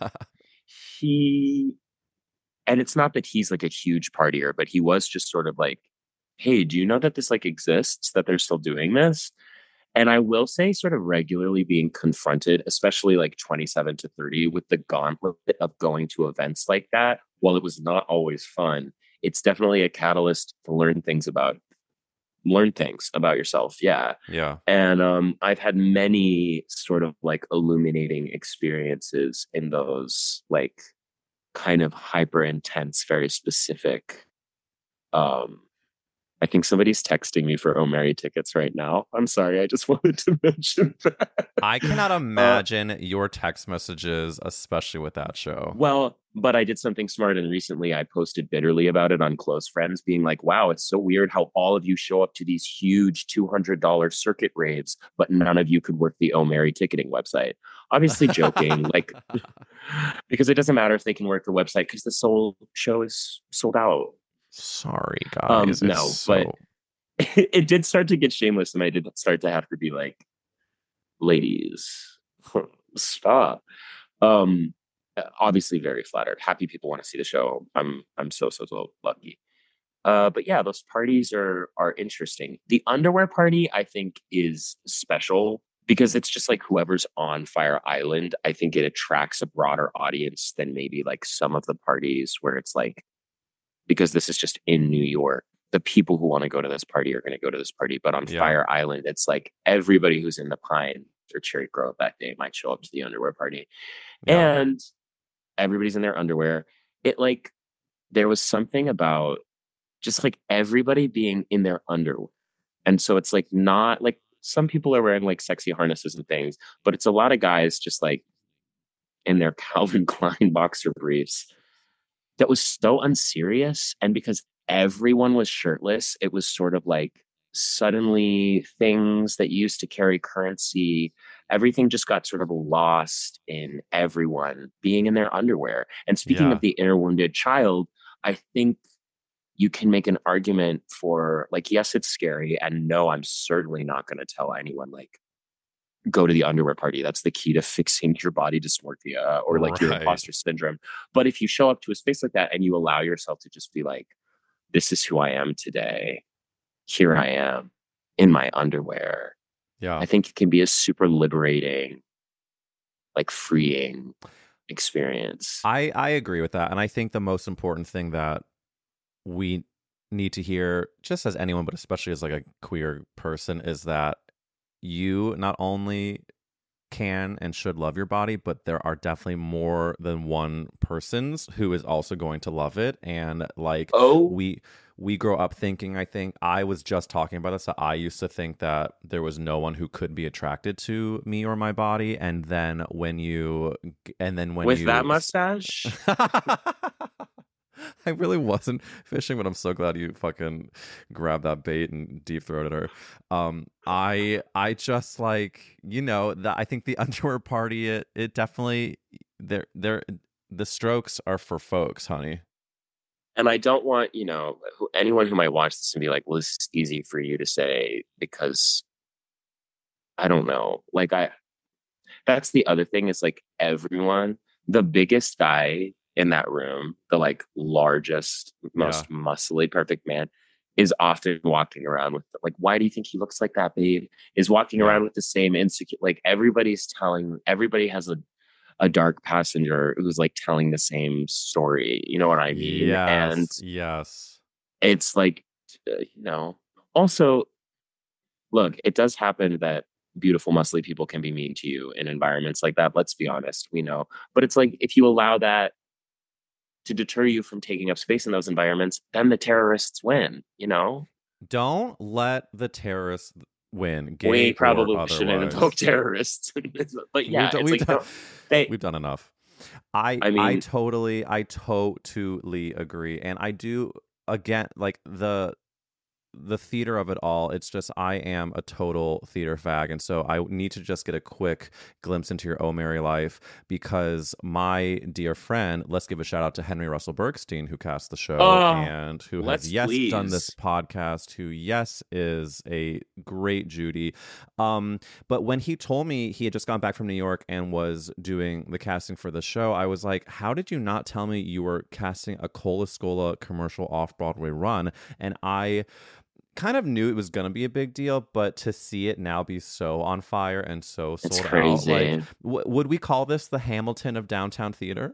he, and it's not that he's like a huge partier, but he was just sort of like, hey, do you know that this like exists, that they're still doing this? And I will say sort of regularly being confronted, especially like twenty-seven to thirty, with the gauntlet of going to events like that, while it was not always fun, it's definitely a catalyst to learn things about learn things about yourself. Yeah. Yeah. And um, I've had many sort of like illuminating experiences in those like kind of hyper intense, very specific. Um, I think somebody's texting me for Oh Mary tickets right now. I'm sorry. I just wanted to mention that. I cannot imagine uh, your text messages, especially with that show. Well, but I did something smart, and recently I posted bitterly about it on Close Friends, being like, wow, it's so weird how all of you show up to these huge two hundred dollars circuit raves, but none of you could work the Oh Mary ticketing website. Obviously joking, like, because it doesn't matter if they can work the website because the soul show is sold out. Sorry, guys. Um, no, so... but it, it did start to get shameless, and I did start to have to be like, ladies, stop. Um, obviously very flattered. Happy people want to see the show. I'm I'm so so so lucky. Uh, but yeah, those parties are are interesting. The underwear party, I think, is special because it's just like whoever's on Fire Island. I think it attracts a broader audience than maybe like some of the parties where it's like, because this is just in New York, the people who want to go to this party are going to go to this party. But on yeah. Fire Island, it's like everybody who's in the Pines or Cherry Grove that day might show up to the underwear party. Yeah. And everybody's in their underwear. It like, there was something about just like everybody being in their underwear. And so it's like not like some people are wearing like sexy harnesses and things, but it's a lot of guys just like in their Calvin Klein boxer briefs. That was so unserious. And because everyone was shirtless, it was sort of like suddenly things that used to carry currency, everything just got sort of lost in everyone being in their underwear. And speaking Yeah. of the inner wounded child, I think you can make an argument for, like, yes, it's scary. And no, I'm certainly not going to tell anyone, like, go to the underwear party. That's the key to fixing your body dysmorphia or like your Right. imposter syndrome. But if you show up to a space like that and you allow yourself to just be like, this is who I am today, here I am in my underwear, Yeah. I think it can be a super liberating, like freeing experience. I, I agree with that. And I think the most important thing that we need to hear, just as anyone, but especially as like a queer person, is that you not only can and should love your body, but there are definitely more than one persons who is also going to love it. And like Oh, we we grow up thinking, I think I was just talking about this, that I used to think that there was no one who could be attracted to me or my body. And then when you and then when with you that mustache? I really wasn't fishing, but I'm so glad you fucking grabbed that bait and deep throated her. Um, I I just like, you know, that I think the underwear party, it it definitely they're they're the strokes are for folks, honey. And I don't want, you know, who- anyone who might watch this and be like, well, this is easy for you to say because I don't know. Like, I, that's the other thing is like everyone, the biggest guy in that room, the like largest, most muscly, perfect man, is often walking around with like, why do you think he looks like that, babe? Is walking Yeah. around with the same insecure, like everybody's telling, everybody has a, a dark passenger who's like telling the same story. You know what I mean? And Yes, yes. it's like, uh, you know, also, look, it does happen that beautiful, muscly people can be mean to you in environments like that. Let's be honest, we know. But it's like, if you allow that to deter you from taking up space in those environments, then the terrorists win, you know? Don't let the terrorists win, gay We or probably shouldn't otherwise. invoke terrorists. But yeah, we've done, it's we've like, done, no, they, we've done enough. I I I mean, totally I totally agree, and I do again like the the theater of it all. It's just I am a total theater fag, and so I need to just get a quick glimpse into your Oh Mary life because my dear friend, let's give a shout out to Henry Russell Bergstein who cast the show oh, and who let's has yes done this please. podcast. Who yes is a great Judy. Um, but when he told me he had just gone back from New York and was doing the casting for the show, I was like, how did you not tell me you were casting a Cola Scola commercial off-Broadway run? And I kind of knew it was going to be a big deal, but to see it now be so on fire and so It's sold out, crazy. like, w- would we call this the Hamilton of downtown theater?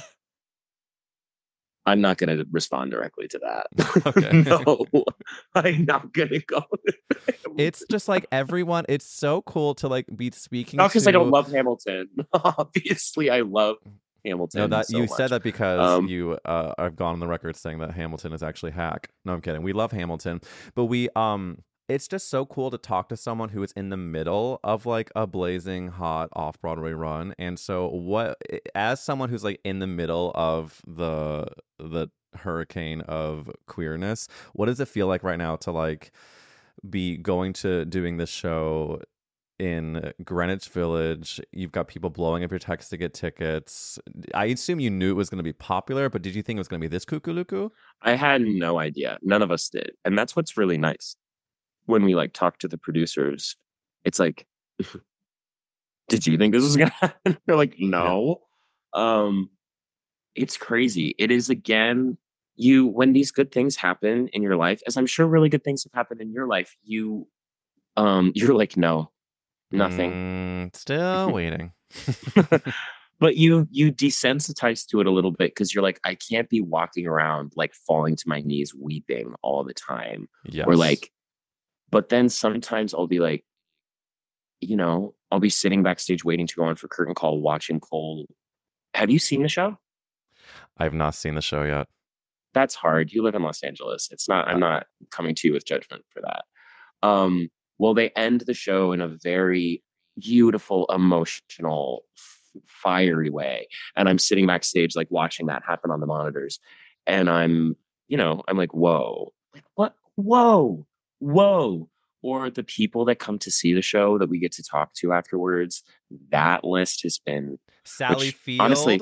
I'm not going to respond directly to that. Okay. No, I'm not going to go. It's just like everyone, it's so cool to like be speaking Not because to... I don't love Hamilton. Obviously, I love Hamilton. No, that so you much. said that because Um, you uh, I've gone on the record saying that Hamilton is actually hack. No, I'm kidding. We love Hamilton, but we um it's just so cool to talk to someone who is in the middle of like a blazing hot off-Broadway run. And so what, as someone who's like in the middle of the the hurricane of queerness, what does it feel like right now to like be going to doing this show in Greenwich Village? You've got people blowing up your text to get tickets. I assume you knew it was going to be popular, but did you think it was going to be this cuckoo-luku? I had no idea. None of us did. And that's what's really nice. When we like talk to the producers, it's like, did you think this was gonna happen? They're like, no. Yeah. Um, it's crazy. It is again, you when these good things happen in your life, as I'm sure really good things have happened in your life, you um you're like, no, nothing. Mm, still waiting. But you you desensitize to it a little bit because you're like, I can't be walking around like falling to my knees weeping all the time. Yes. Or like, but then sometimes I'll be like, you know, I'll be sitting backstage waiting to go on for curtain call, watching Cole. Have you seen the show? I have not seen the show yet. That's hard. You live in Los Angeles. It's not, I'm not coming to you with judgment for that. Um, well, they end the show in a very beautiful, emotional, f- fiery way. And I'm sitting backstage, like watching that happen on the monitors. And I'm, you know, I'm like, whoa, like what? Whoa. whoa. Or the people that come to see the show that we get to talk to afterwards. That list has been, Sally which Field. honestly,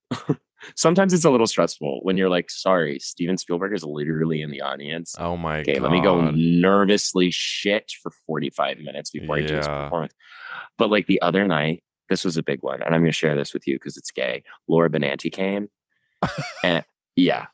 sometimes it's a little stressful when you're like, sorry, Steven Spielberg is literally in the audience. Oh my Okay, god. let me go nervously shit for forty-five minutes before I do this Yeah. performance. But like the other night, this was a big one, and I'm going to share this with you because it's gay. Laura Benanti came, and yeah,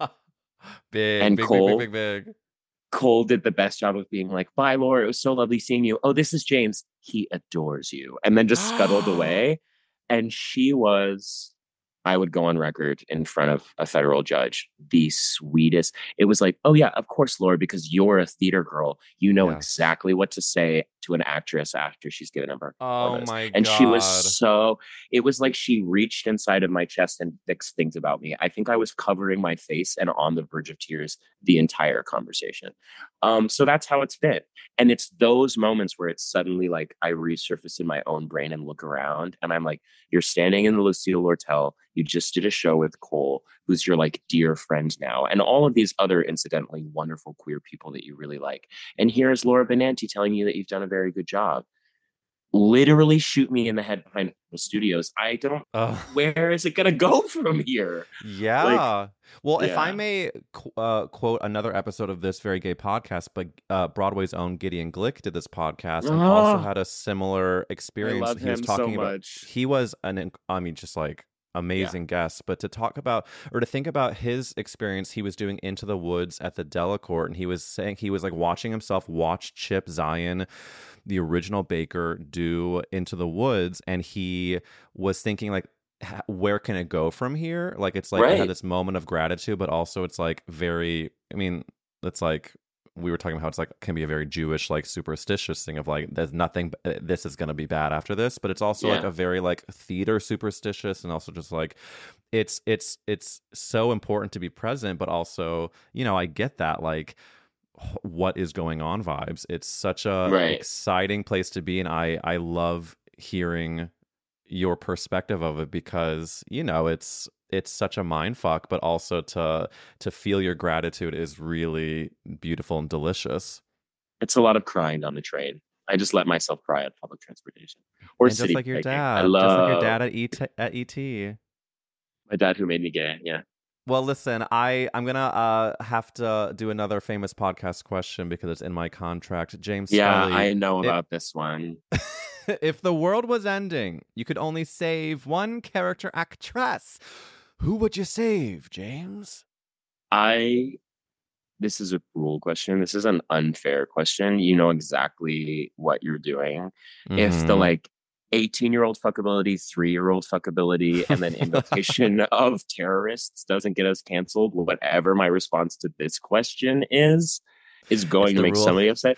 Big, And big, Cole- big, big, big, big. Cole did the best job of being like, bye, Laura. It was so lovely seeing you. Oh, this is James. He adores you. And then just scuttled away. And she was, I would go on record in front of a federal judge, the sweetest. It was like, oh, yeah, of course, Laura, because you're a theater girl. You know Yes. exactly what to say to an actress after she's given up her Oh performance. my And she was God. so, it was like she reached inside of my chest and fixed things about me. I think I was covering my face and on the verge of tears the entire conversation. Um, so that's how it's been. And it's those moments where it's suddenly like I resurface in my own brain and look around and I'm like, you're standing in the Lucille Lortel. You just did a show with Cole, who's your like dear friend now, and all of these other incidentally wonderful queer people that you really like. And here's Laura Benanti telling you that you've done a very good job. Literally shoot me in the head behind the studios. I don't, Ugh. where is it going to go from here? Yeah. well, if I yeah. may qu- uh, quote another episode of this very gay podcast, but uh, Broadway's own Gideon Glick did this podcast and also Oh. had a similar I experience. love he was him talking so about. much. He was an, inc- I mean, just like amazing guest. But to talk about or to think about his experience, he was doing Into the Woods at the Delacorte, and he was saying he was like watching himself watch Chip Zion, the original Baker, do Into the Woods, and he was thinking like, ha- where can it go from here? Like it's like I Right. had this moment of gratitude, but also it's like very. I mean, it's like we were talking about how it's like can be a very Jewish like superstitious thing of like there's nothing. b- This is gonna be bad after this, but it's also like Yeah. a very like theater superstitious, and also just like it's it's it's so important to be present, but also you know I get that like h- what is going on vibes. It's such a Right. exciting place to be, and I I love hearing your perspective of it because you know it's it's such a mind fuck, but also to to feel your gratitude is really beautiful and delicious. It's a lot of crying on the train. I just let myself cry on public transportation or And just city like your biking. dad, I love just like your dad at ET, at E T. my dad who made me gay. Yeah. Well, listen, I I'm gonna uh have to do another famous podcast question because it's in my contract. James Yeah, Scully, I know it- about this one. if the world was ending, you could only save one character actress. Who would you save, James? I this is a cruel question. This is an unfair question. You know exactly what you're doing. If the Mhm. like eighteen year old fuckability, three year old fuckability, and then invocation of terrorists doesn't get us canceled, whatever my response to this question is, is going It's to the make rule. somebody upset.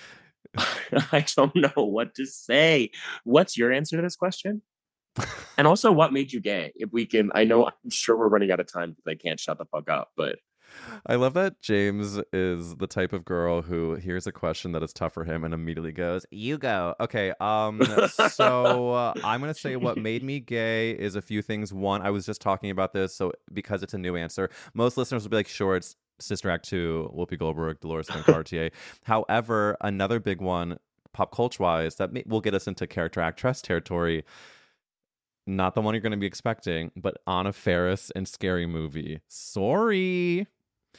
I don't know what to say. What's your answer to this question? And also, what made you gay? If we can, I know I'm sure we're running out of time because I can't shut the fuck up, but I love that James is the type of girl who hears a question that is tough for him and immediately goes, "You go." Okay, um, so uh, I'm gonna say what made me gay is a few things. One, I was just talking about this, so because it's a new answer, most listeners will be like, "Sure, it's Sister Act two, Whoopi Goldberg, Dolores Van Cartier." However, another big one, pop culture wise, that may, will get us into character actress territory. Not the one you're going to be expecting, but Anna Faris in Scary Movie. Sorry.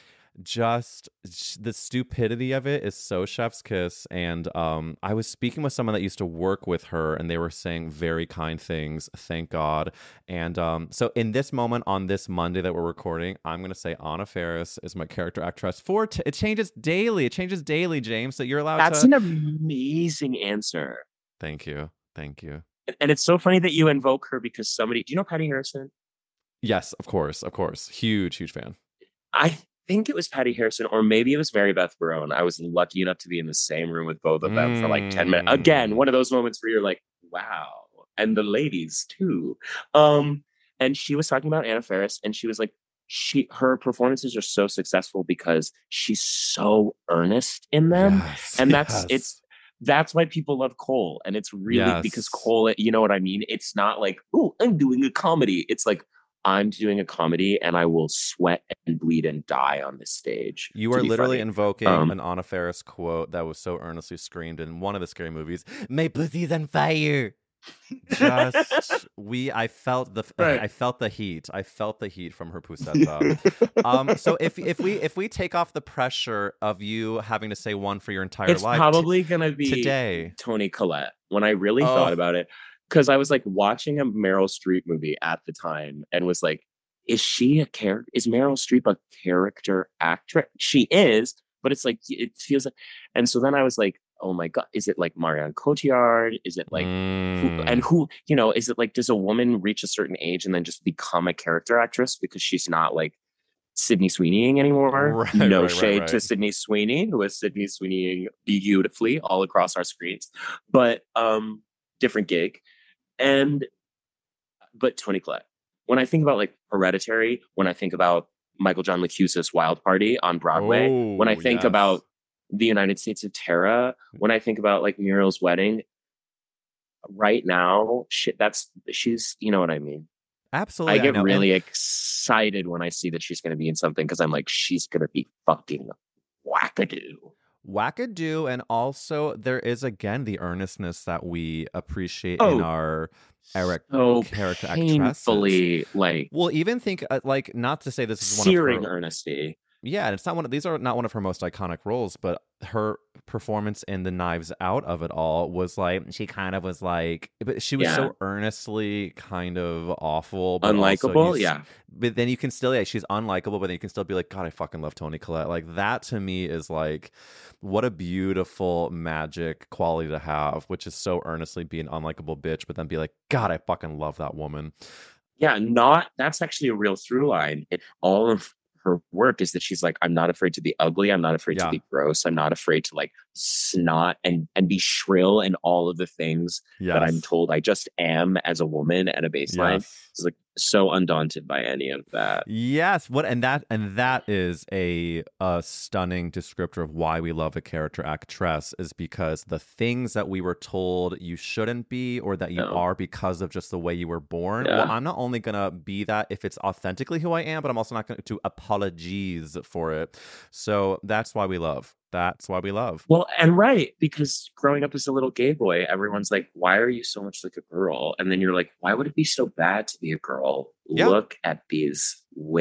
Just sh- the stupidity of it is so chef's kiss. And um, I was speaking with someone that used to work with her, and they were saying very kind things. Thank God. And um, so in this moment on this Monday that we're recording, I'm going to say Anna Faris is my character actress. For t- it changes daily. It changes daily, James. So you're allowed that's to. an amazing answer. Thank you. Thank you. And it's so funny that you invoke her because somebody, do you know Patty Harrison? Yes, of course. Of course. Huge, huge fan. I think it was Patty Harrison, or maybe it was Mary Beth Barone. I was lucky enough to be in the same room with both of them for like ten minutes. Mm. Again, one of those moments where you're like, wow. And the ladies too. Um, and she was talking about Anna Faris, and she was like, she her performances are so successful because she's so earnest in them. Yes, And that's yes. it's that's why people love Cole. And it's really Yes. because Cole, you know what I mean? It's not like, oh, I'm doing a comedy. It's like, I'm doing a comedy and I will sweat and bleed and die on this stage. You to are be literally funny. invoking Um, an Anna Faris quote that was so earnestly screamed in one of the Scary Movies. My pussy's on fire. Just we, I felt the, Right. I felt the heat. I felt the heat from her pusetta. um, so if if we if we take off the pressure of you having to say one for your entire it's life, probably t- gonna be today. Toni Collette when I really Oh. thought about it, because I was like watching a Meryl Streep movie at the time and was like, is she a character? Is Meryl Streep a character actress? She is, but it's like it feels like. And so then I was like, oh my god, is it like Marion Cotillard? Is it like who, Mm. and who, you know, is it like, does a woman reach a certain age and then just become a character actress because she's not like Sydney Sweeneying anymore? Right, no right, shade right, to right. Sydney Sweeney, who is Sydney Sweeneying beautifully all across our screens, but um, different gig. And but Toni Collette. When I think about like Hereditary, when I think about Michael John LaCusa's Wild Party on Broadway, Oh, when I think yes. about The United States of Terra, when I think about like Muriel's Wedding, right now, shit, that's she's, you know what I mean. Absolutely, I get know. really And excited when I see that she's going to be in something because I'm like, she's going to be fucking wackadoo. wackadoo, and also there is again the earnestness that we appreciate Oh, in our Eric So character actresses. painfully, like Well, even think uh, like not to say this is one of searing her. earnesty. Yeah, and it's not one of these are not one of her most iconic roles, but her performance in the Knives Out of it all was like she kind of was like, but she was Yeah. so earnestly kind of awful, but also Unlikable, you s- yeah. But then you can still, yeah, she's unlikable, but then you can still be like, God, I fucking love Toni Collette. Like that to me is like, what a beautiful magic quality to have, which is so earnestly be an unlikable bitch, but then be like, God, I fucking love that woman. Yeah, not that's actually a real through line in all of her work is that she's like, I'm not afraid to be ugly, I'm not afraid Yeah. to be gross, I'm not afraid to like snot and and be shrill and all of the things Yes. that I'm told I just am as a woman at a baseline. Yes. It's like so undaunted by any of that. Yes, what and that and that is a a stunning descriptor of why we love a character actress is because the things that we were told you shouldn't be or that you No. are because of just the way you were born. Yeah. Well, I'm not only gonna be that if it's authentically who I am, but I'm also not going to apologize for it. So that's why we love. That's why we love. Well, and right, because growing up as a little gay boy, everyone's like, why are you so much like a girl? And then you're like, why would it be so bad to be a girl? Yeah. Look at these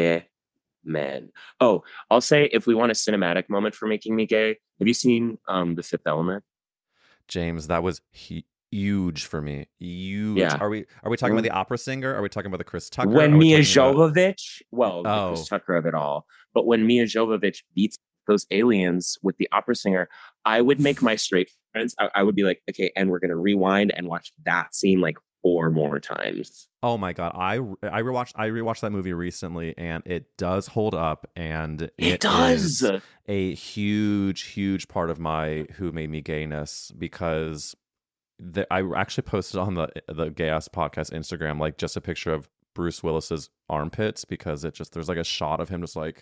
women. Oh, I'll say if we want a cinematic moment for making me gay, have you seen um The Fifth Element? James, that was hu- huge for me. Huge. Yeah. Are we are we talking about the opera singer? Are we talking about the Chris Tucker? When Are we Mia talking about- Jovovich, well, the Oh. Chris Tucker of it all, but when Mia Jovovich beats those aliens with the opera singer, I would make my straight friends, I, I would be like, okay, and we're going to rewind and watch that scene like four more times. Oh my god, I I rewatched I rewatched that movie recently, and it does hold up, and it, It does. is a huge, huge part of my who made me gayness because the, I actually posted on the the Gay Ass Podcast Instagram like just a picture of Bruce Willis's armpits because it just there's like a shot of him just like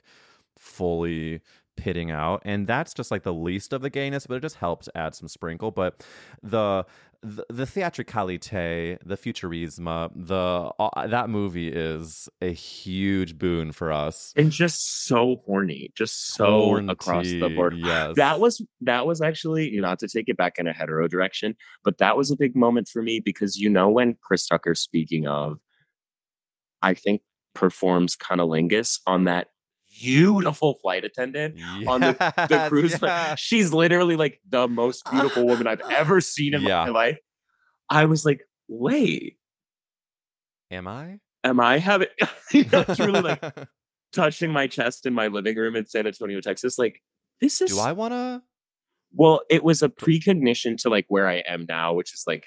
fully pitting out, and that's just like the least of the gayness, but it just helps add some sprinkle. But the the, the theatricalite, the futurisma, the uh, that movie is a huge boon for us. And just so horny, just so across the Horny, board. yes. That was that was actually, you know, not to take it back in a hetero direction, but that was a big moment for me because you know when Chris Tucker, speaking of, I think performs cunnilingus on that beautiful flight attendant on the, the Yes, cruise. yeah. She's literally like the most beautiful woman I've ever seen in Yeah. my life. I was like, wait, Am I? am I having it's really like touching my chest in my living room in San Antonio, Texas? Like, this is Do I want to? well, it was a precognition to like where I am now, which is like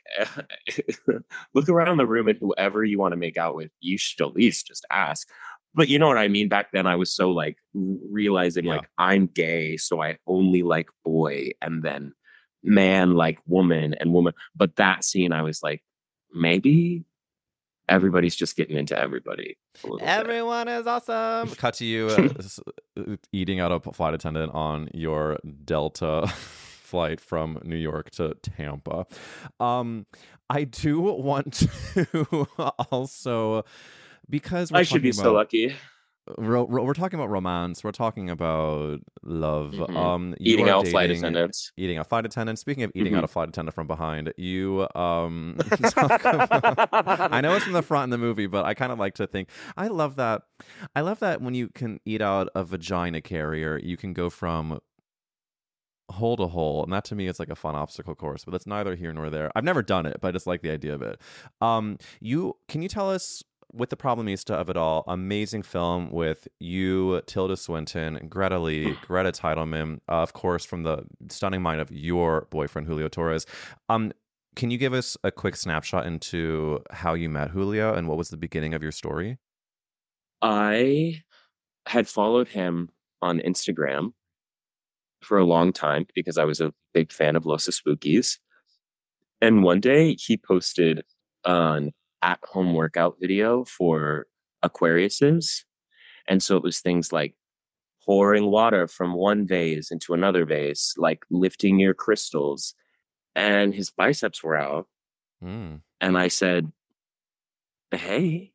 look around the room and whoever you want to make out with, you should at least just ask. But you know what I mean? Back then I was so like realizing Yeah. like I'm gay, so I only like boy, and then man like woman and woman. But that scene, I was like, maybe everybody's just getting into everybody. a little bit. Everyone is awesome. Cut to you uh, s- uh, eating out a flight attendant on your Delta flight from New York to Tampa. Um, I do want to also because we're I should talking be so about lucky. ro- ro- we're talking about romance. We're talking about love. Mhm. Um, you Eating are out flight dating, attendants. eating a flight attendant. Speaking of eating out Mhm. a flight attendant from behind, you um, talk about- I know it's from the front in the movie, but I kind of like to think I love that. I love that when you can eat out a vagina carrier, you can go from hole to hole, and that to me is like a fun obstacle course, but that's neither here nor there. I've never done it, but I just like the idea of it. Um, you can you tell us, with the Problemista of it all, amazing film with you, Tilda Swinton, Greta Lee, Greta Teitelman, uh, of course, from the stunning mind of your boyfriend Julio Torres. Um, can you give us a quick snapshot into how you met Julio and what was the beginning of your story? I had followed him on Instagram for a long time because I was a big fan of Los Spookies. And one day he posted an at-home workout video for Aquariuses. And so it was things like pouring water from one vase into another vase, like lifting your crystals. And his biceps were out. Mm. And I said, hey.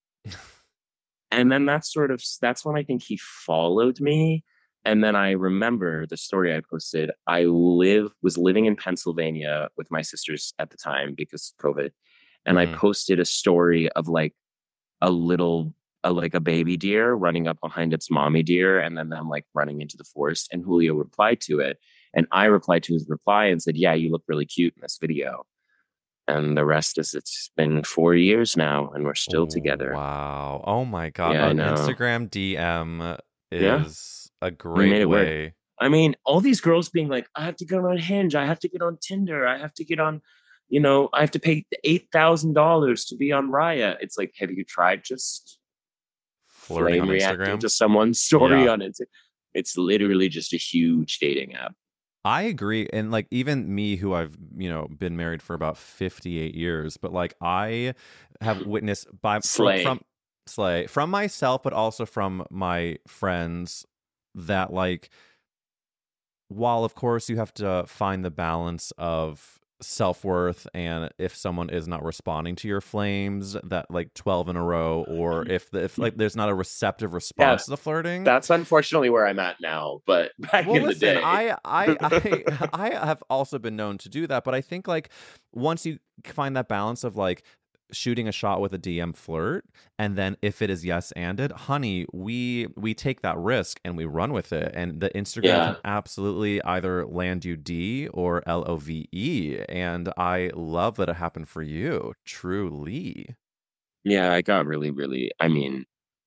And then that's sort of, that's when I think he followed me. And then I remember the story I posted. I live was living in Pennsylvania with my sisters at the time because of COVID. And Mhm. I posted a story of like a little, a, like a baby deer running up behind its mommy deer, and then them like running into the forest. And Julio replied to it. And I replied to his reply and said, yeah, you look really cute in this video. And the rest is, it's been four years now and we're still together. Wow. Oh my God. Yeah, I An know. Instagram D M Yeah. is a We made great it work. way. I mean, all these girls being like, I have to get on Hinge, I have to get on Tinder, I have to get on, you know, I have to pay eight thousand dollars to be on Raya. It's like, have you tried just Flirting flame on reacting Instagram. to someone's story Yeah. on it? It's literally just a huge dating app. I agree. And like even me, who I've, you know, been married for about fifty-eight years, but like I have witnessed by from, Slay. from slay from myself, but also from my friends, that like while of course you have to find the balance of self-worth, and if someone is not responding to your flames that like twelve in a row, or if the, if like there's not a receptive response Yeah, to the flirting. That's unfortunately where I'm at now. But back Well, in listen, the day, I, I, I, I have also been known to do that, but I think like once you find that balance of like shooting a shot with a D M flirt, and then if it is yes anded, honey, we we take that risk and we run with it, and the Instagram Yeah. can absolutely either land you D or L O V E, and I love that it happened for you, truly. yeah, I got really, really, I mean,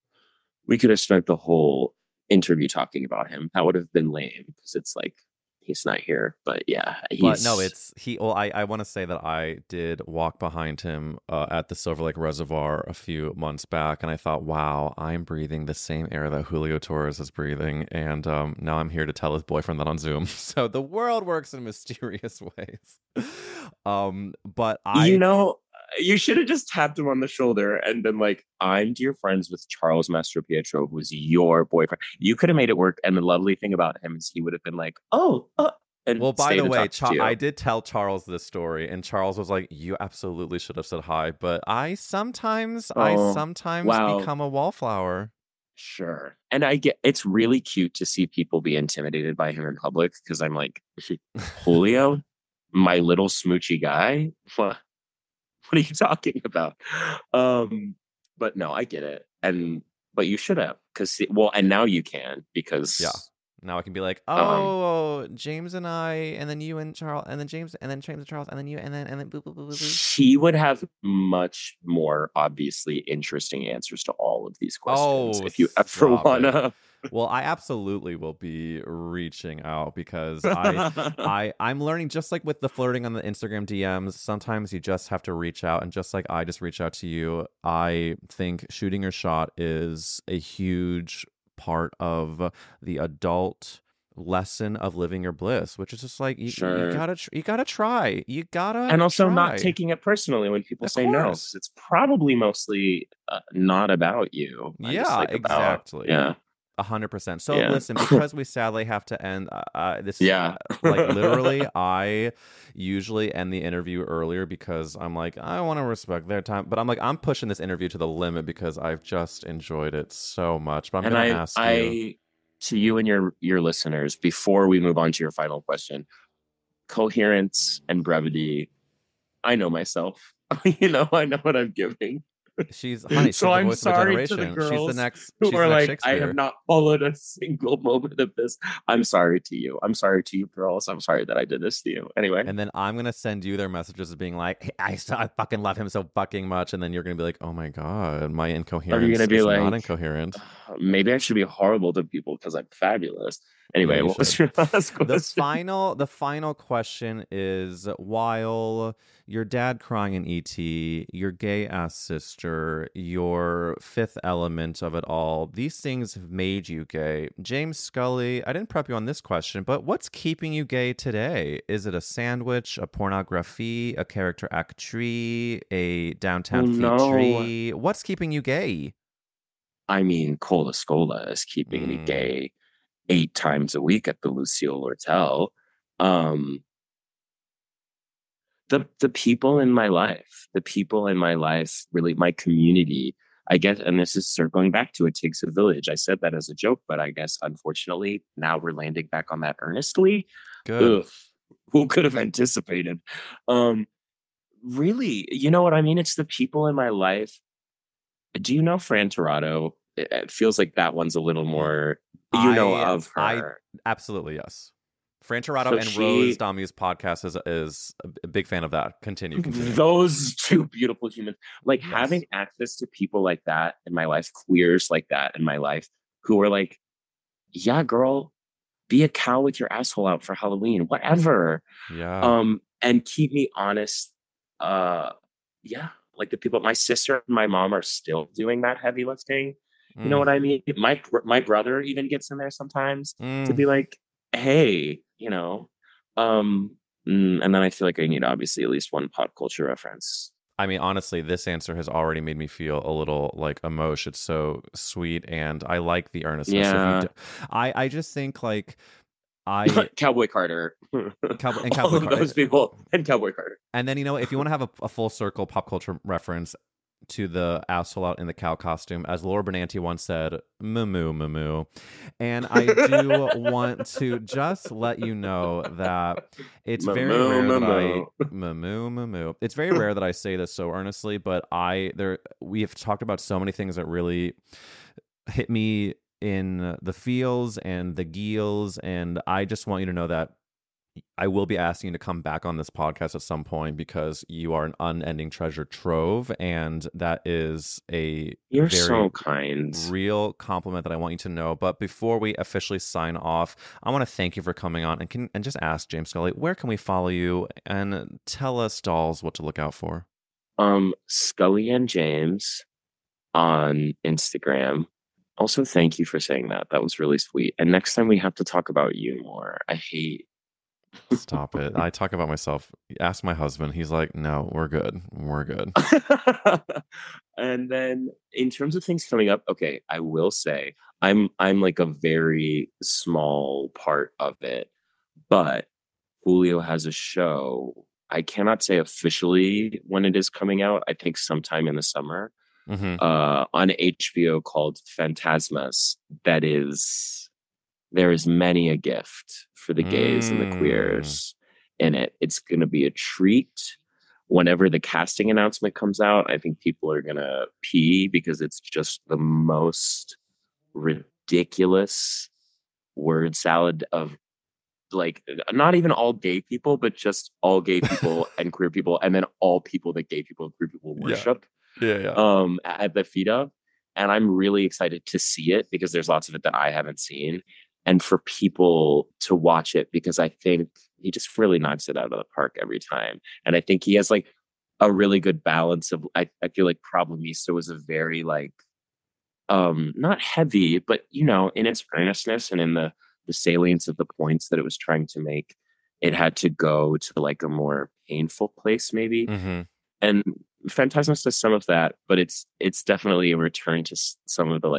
we could have spent the whole interview talking about him. That would have been lame because it's like, he's not here. But yeah, he's. But no, it's he. Well, I, I want to say that I did walk behind him uh, at the Silver Lake Reservoir a few months back, and I thought, wow, I'm breathing the same air that Julio Torres is breathing, and um, now I'm here to tell his boyfriend that on Zoom. So the world works in mysterious ways. um, but I, You know, you should have just tapped him on the shoulder and been like, I'm dear friends with Charles Mastropietro, who was your boyfriend. You could have made it work. And the lovely thing about him is he would have been like, oh, uh, and well, by stayed the and way, talked to Char- you. I did tell Charles this story, and Charles was like, "You absolutely should have said hi." But I sometimes, I Oh, sometimes wow. become a wallflower. Sure. And I get, it's really cute to see people be intimidated by him in public because I'm like, Julio, my little smoochy guy. What, what are you talking about? Um, but no, I get it. And, but you should have, because, well, and now you can because. Yeah. Now I can be like, Um, oh, James and I, and then you and Charles, and then James, and then James and Charles, and then you, and then and then boo boo boo boo boo. He would have much more obviously interesting answers to all of these questions Oh, if you ever stop it. wanna. Well, I absolutely will be reaching out because I, I, I'm learning, just like with the flirting on the Instagram D Ms. Sometimes you just have to reach out, and just like I just reach out to you, I think shooting your shot is a huge part of the adult lesson of living your bliss, which is just like you, Sure. you gotta tr- you gotta try you gotta And also try. not taking it personally when people Of say no. course. 'Cause it's probably mostly uh, not about you. I just Yeah, like about- exactly. yeah. A hundred percent. So Yeah. listen, because we sadly have to end. Uh, uh, this Yeah. is uh, like literally. I usually end the interview earlier because I'm like I want to respect their time, but I'm like I'm pushing this interview to the limit because I've just enjoyed it so much. But I'm And gonna I, ask I, you. to you and your your listeners, before we move on to your final question, coherence and brevity. I know myself. you know, I know what I'm giving. She's honey. She's So the I'm voice of a sorry to the generation. She's the girls next. who She's are the next like, I have Shakespeare. not followed a single moment of this. I'm sorry to you. I'm sorry to you, girls. I'm sorry that I did this to you. Anyway. And then I'm gonna send you their messages being like, hey, I, so, I fucking love him so fucking much, and then you're gonna be like, oh my god, my incoherence gonna be is like, not incoherent. Maybe I should be horrible to people because I'm fabulous. Anyway, Yeah, you what was should. your last question? The final, the final question is: while your dad crying in E T, your gay ass sister, your fifth element of it all, these things have made you gay. James Scully, I didn't prep you on this question, but what's keeping you gay today? Is it a sandwich, a pornography, a character actree, a downtown Oh, no. featuree? What's keeping you gay? I mean, Cola Scola is keeping me Mm. gay eight times a week at the Lucille Lortel. Um, the the people in my life, the people in my life, really my community. I guess, and this is circling back to it takes a village. I said that as a joke, but I guess unfortunately now we're landing back on that earnestly. Good. Ugh, who could have anticipated? Um, really, you know what I mean? It's the people in my life. Do you know Fran Tirado? It, it feels like that one's a little more, you know, I- of I- her. Absolutely, yes. Fran Tirado So and she- Rose Damu's podcast is is a big fan of that. Continue, continue. Those two beautiful humans, like Yes. having access to people like that in my life, queers like that in my life, who are like, yeah, girl, be a cow with your asshole out for Halloween, whatever. Yeah. Um, and keep me honest. Uh, yeah, like the people, my sister and my mom are still doing that heavy lifting. You know Mm. what I mean? My my brother even gets in there sometimes Mm. to be like, hey, you know, um, mm, and then I feel like I need obviously at least one pop culture reference. I mean, honestly, this answer has already made me feel a little like emotion. It's so sweet, and I like the earnestness. If you Yeah. do- I I just think like I Cowboy Carter, Cowboy- and all Cowboy of Carter. those people, and Cowboy Carter. And then, you know, if you want to have a, a full circle pop culture reference to the asshole out in the cow costume, as Laura Benanti once said, moo moo moo moo. And I do want to just let you know that it's very Moo, rare moo, that I moo. moo moo moo moo. It's very rare that I say this so earnestly, but I there we have talked about so many things that really hit me in the feels and the geels, and I just want you to know that I will be asking you to come back on this podcast at some point because you are an unending treasure trove, and that is a You're very so kind. real compliment that I want you to know. But before we officially sign off, I want to thank you for coming on and can and just ask James Scully, where can we follow you, and tell us, dolls, what to look out for. Um, Scully and James on Instagram. Also, thank you for saying that. That was really sweet. And next time we have to talk about you more. I hate. Stop it. I talk about myself. Ask my husband. He's like, no, we're good. We're good. And then in terms of things coming up, okay, I will say I'm I'm like a very small part of it, but Julio has a show. I cannot say officially when it is coming out. I think sometime in the summer. hmm Uh, on H B O called Phantasmas. That is, there is many a gift for the gays and the Mm. queers in it. It's going to be a treat. Whenever the casting announcement comes out, I think people are going to pee because it's just the most ridiculous word salad of like not even all gay people, but just all gay people and queer people, and then all people that gay people and queer people Yeah. worship Yeah, yeah. um at the feet of. And I'm really excited to see it because there's lots of it that I haven't seen, and for people to watch it because I think he just really knocks it out of the park every time. And I think he has like a really good balance of I, I feel like Problemista was a very like um not heavy, but you know, in its earnestness and in the the salience of the points that it was trying to make, it had to go to like a more painful place maybe. hmm And Phantasmus does some of that, but it's it's definitely a return to s- some of the like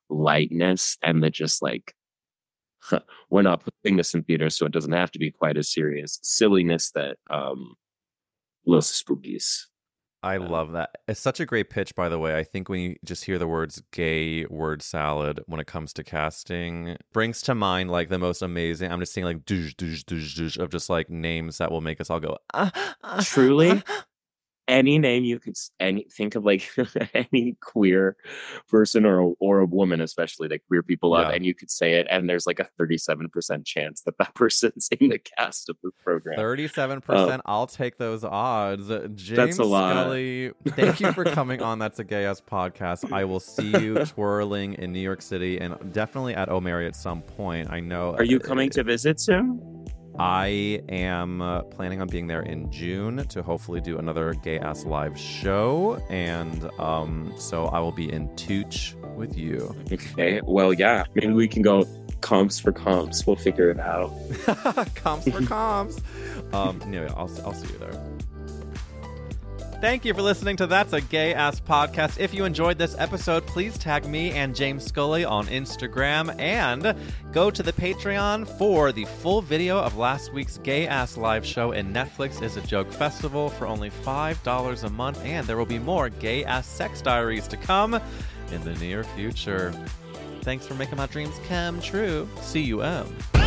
lightness and the just like, we're not putting this in theaters, so it doesn't have to be quite as serious silliness that um, Los Spookies. I love that. It's such a great pitch, by the way. I think when you just hear the words gay word salad when it comes to casting, brings to mind like the most amazing, I'm just seeing like douche, douche, douche, douche of just like names that will make us all go, ah, ah, Truly. ah. Any name you could any think of, like any queer person or a, or a woman, especially that queer people love, Yeah. and you could say it, and there's like a thirty-seven percent chance that that person's in the cast of the program. thirty-seven percent. I'll take those odds. James That's a lot. Scully, thank you for coming on That's a Gay Ass Podcast. I will see you twirling in New York City and definitely at O'Mary at some point. I know. Are you coming to visit soon? I am uh, planning on being there in June to hopefully do another Gay Ass Live show. And um, so I will be in touch with you. Okay. Well, yeah. Maybe we can go comps for comps. We'll figure it out. Comps for comps. Um, anyway, I'll, I'll see you there. Thank you for listening to That's a Gay Ass Podcast. If you enjoyed this episode, please tag me and James Scully on Instagram and go to the Patreon for the full video of last week's Gay Ass Live show in Netflix is a Joke Festival for only five dollars a month. And there will be more Gay Ass Sex Diaries to come in the near future. Thanks for making my dreams come true. C U M.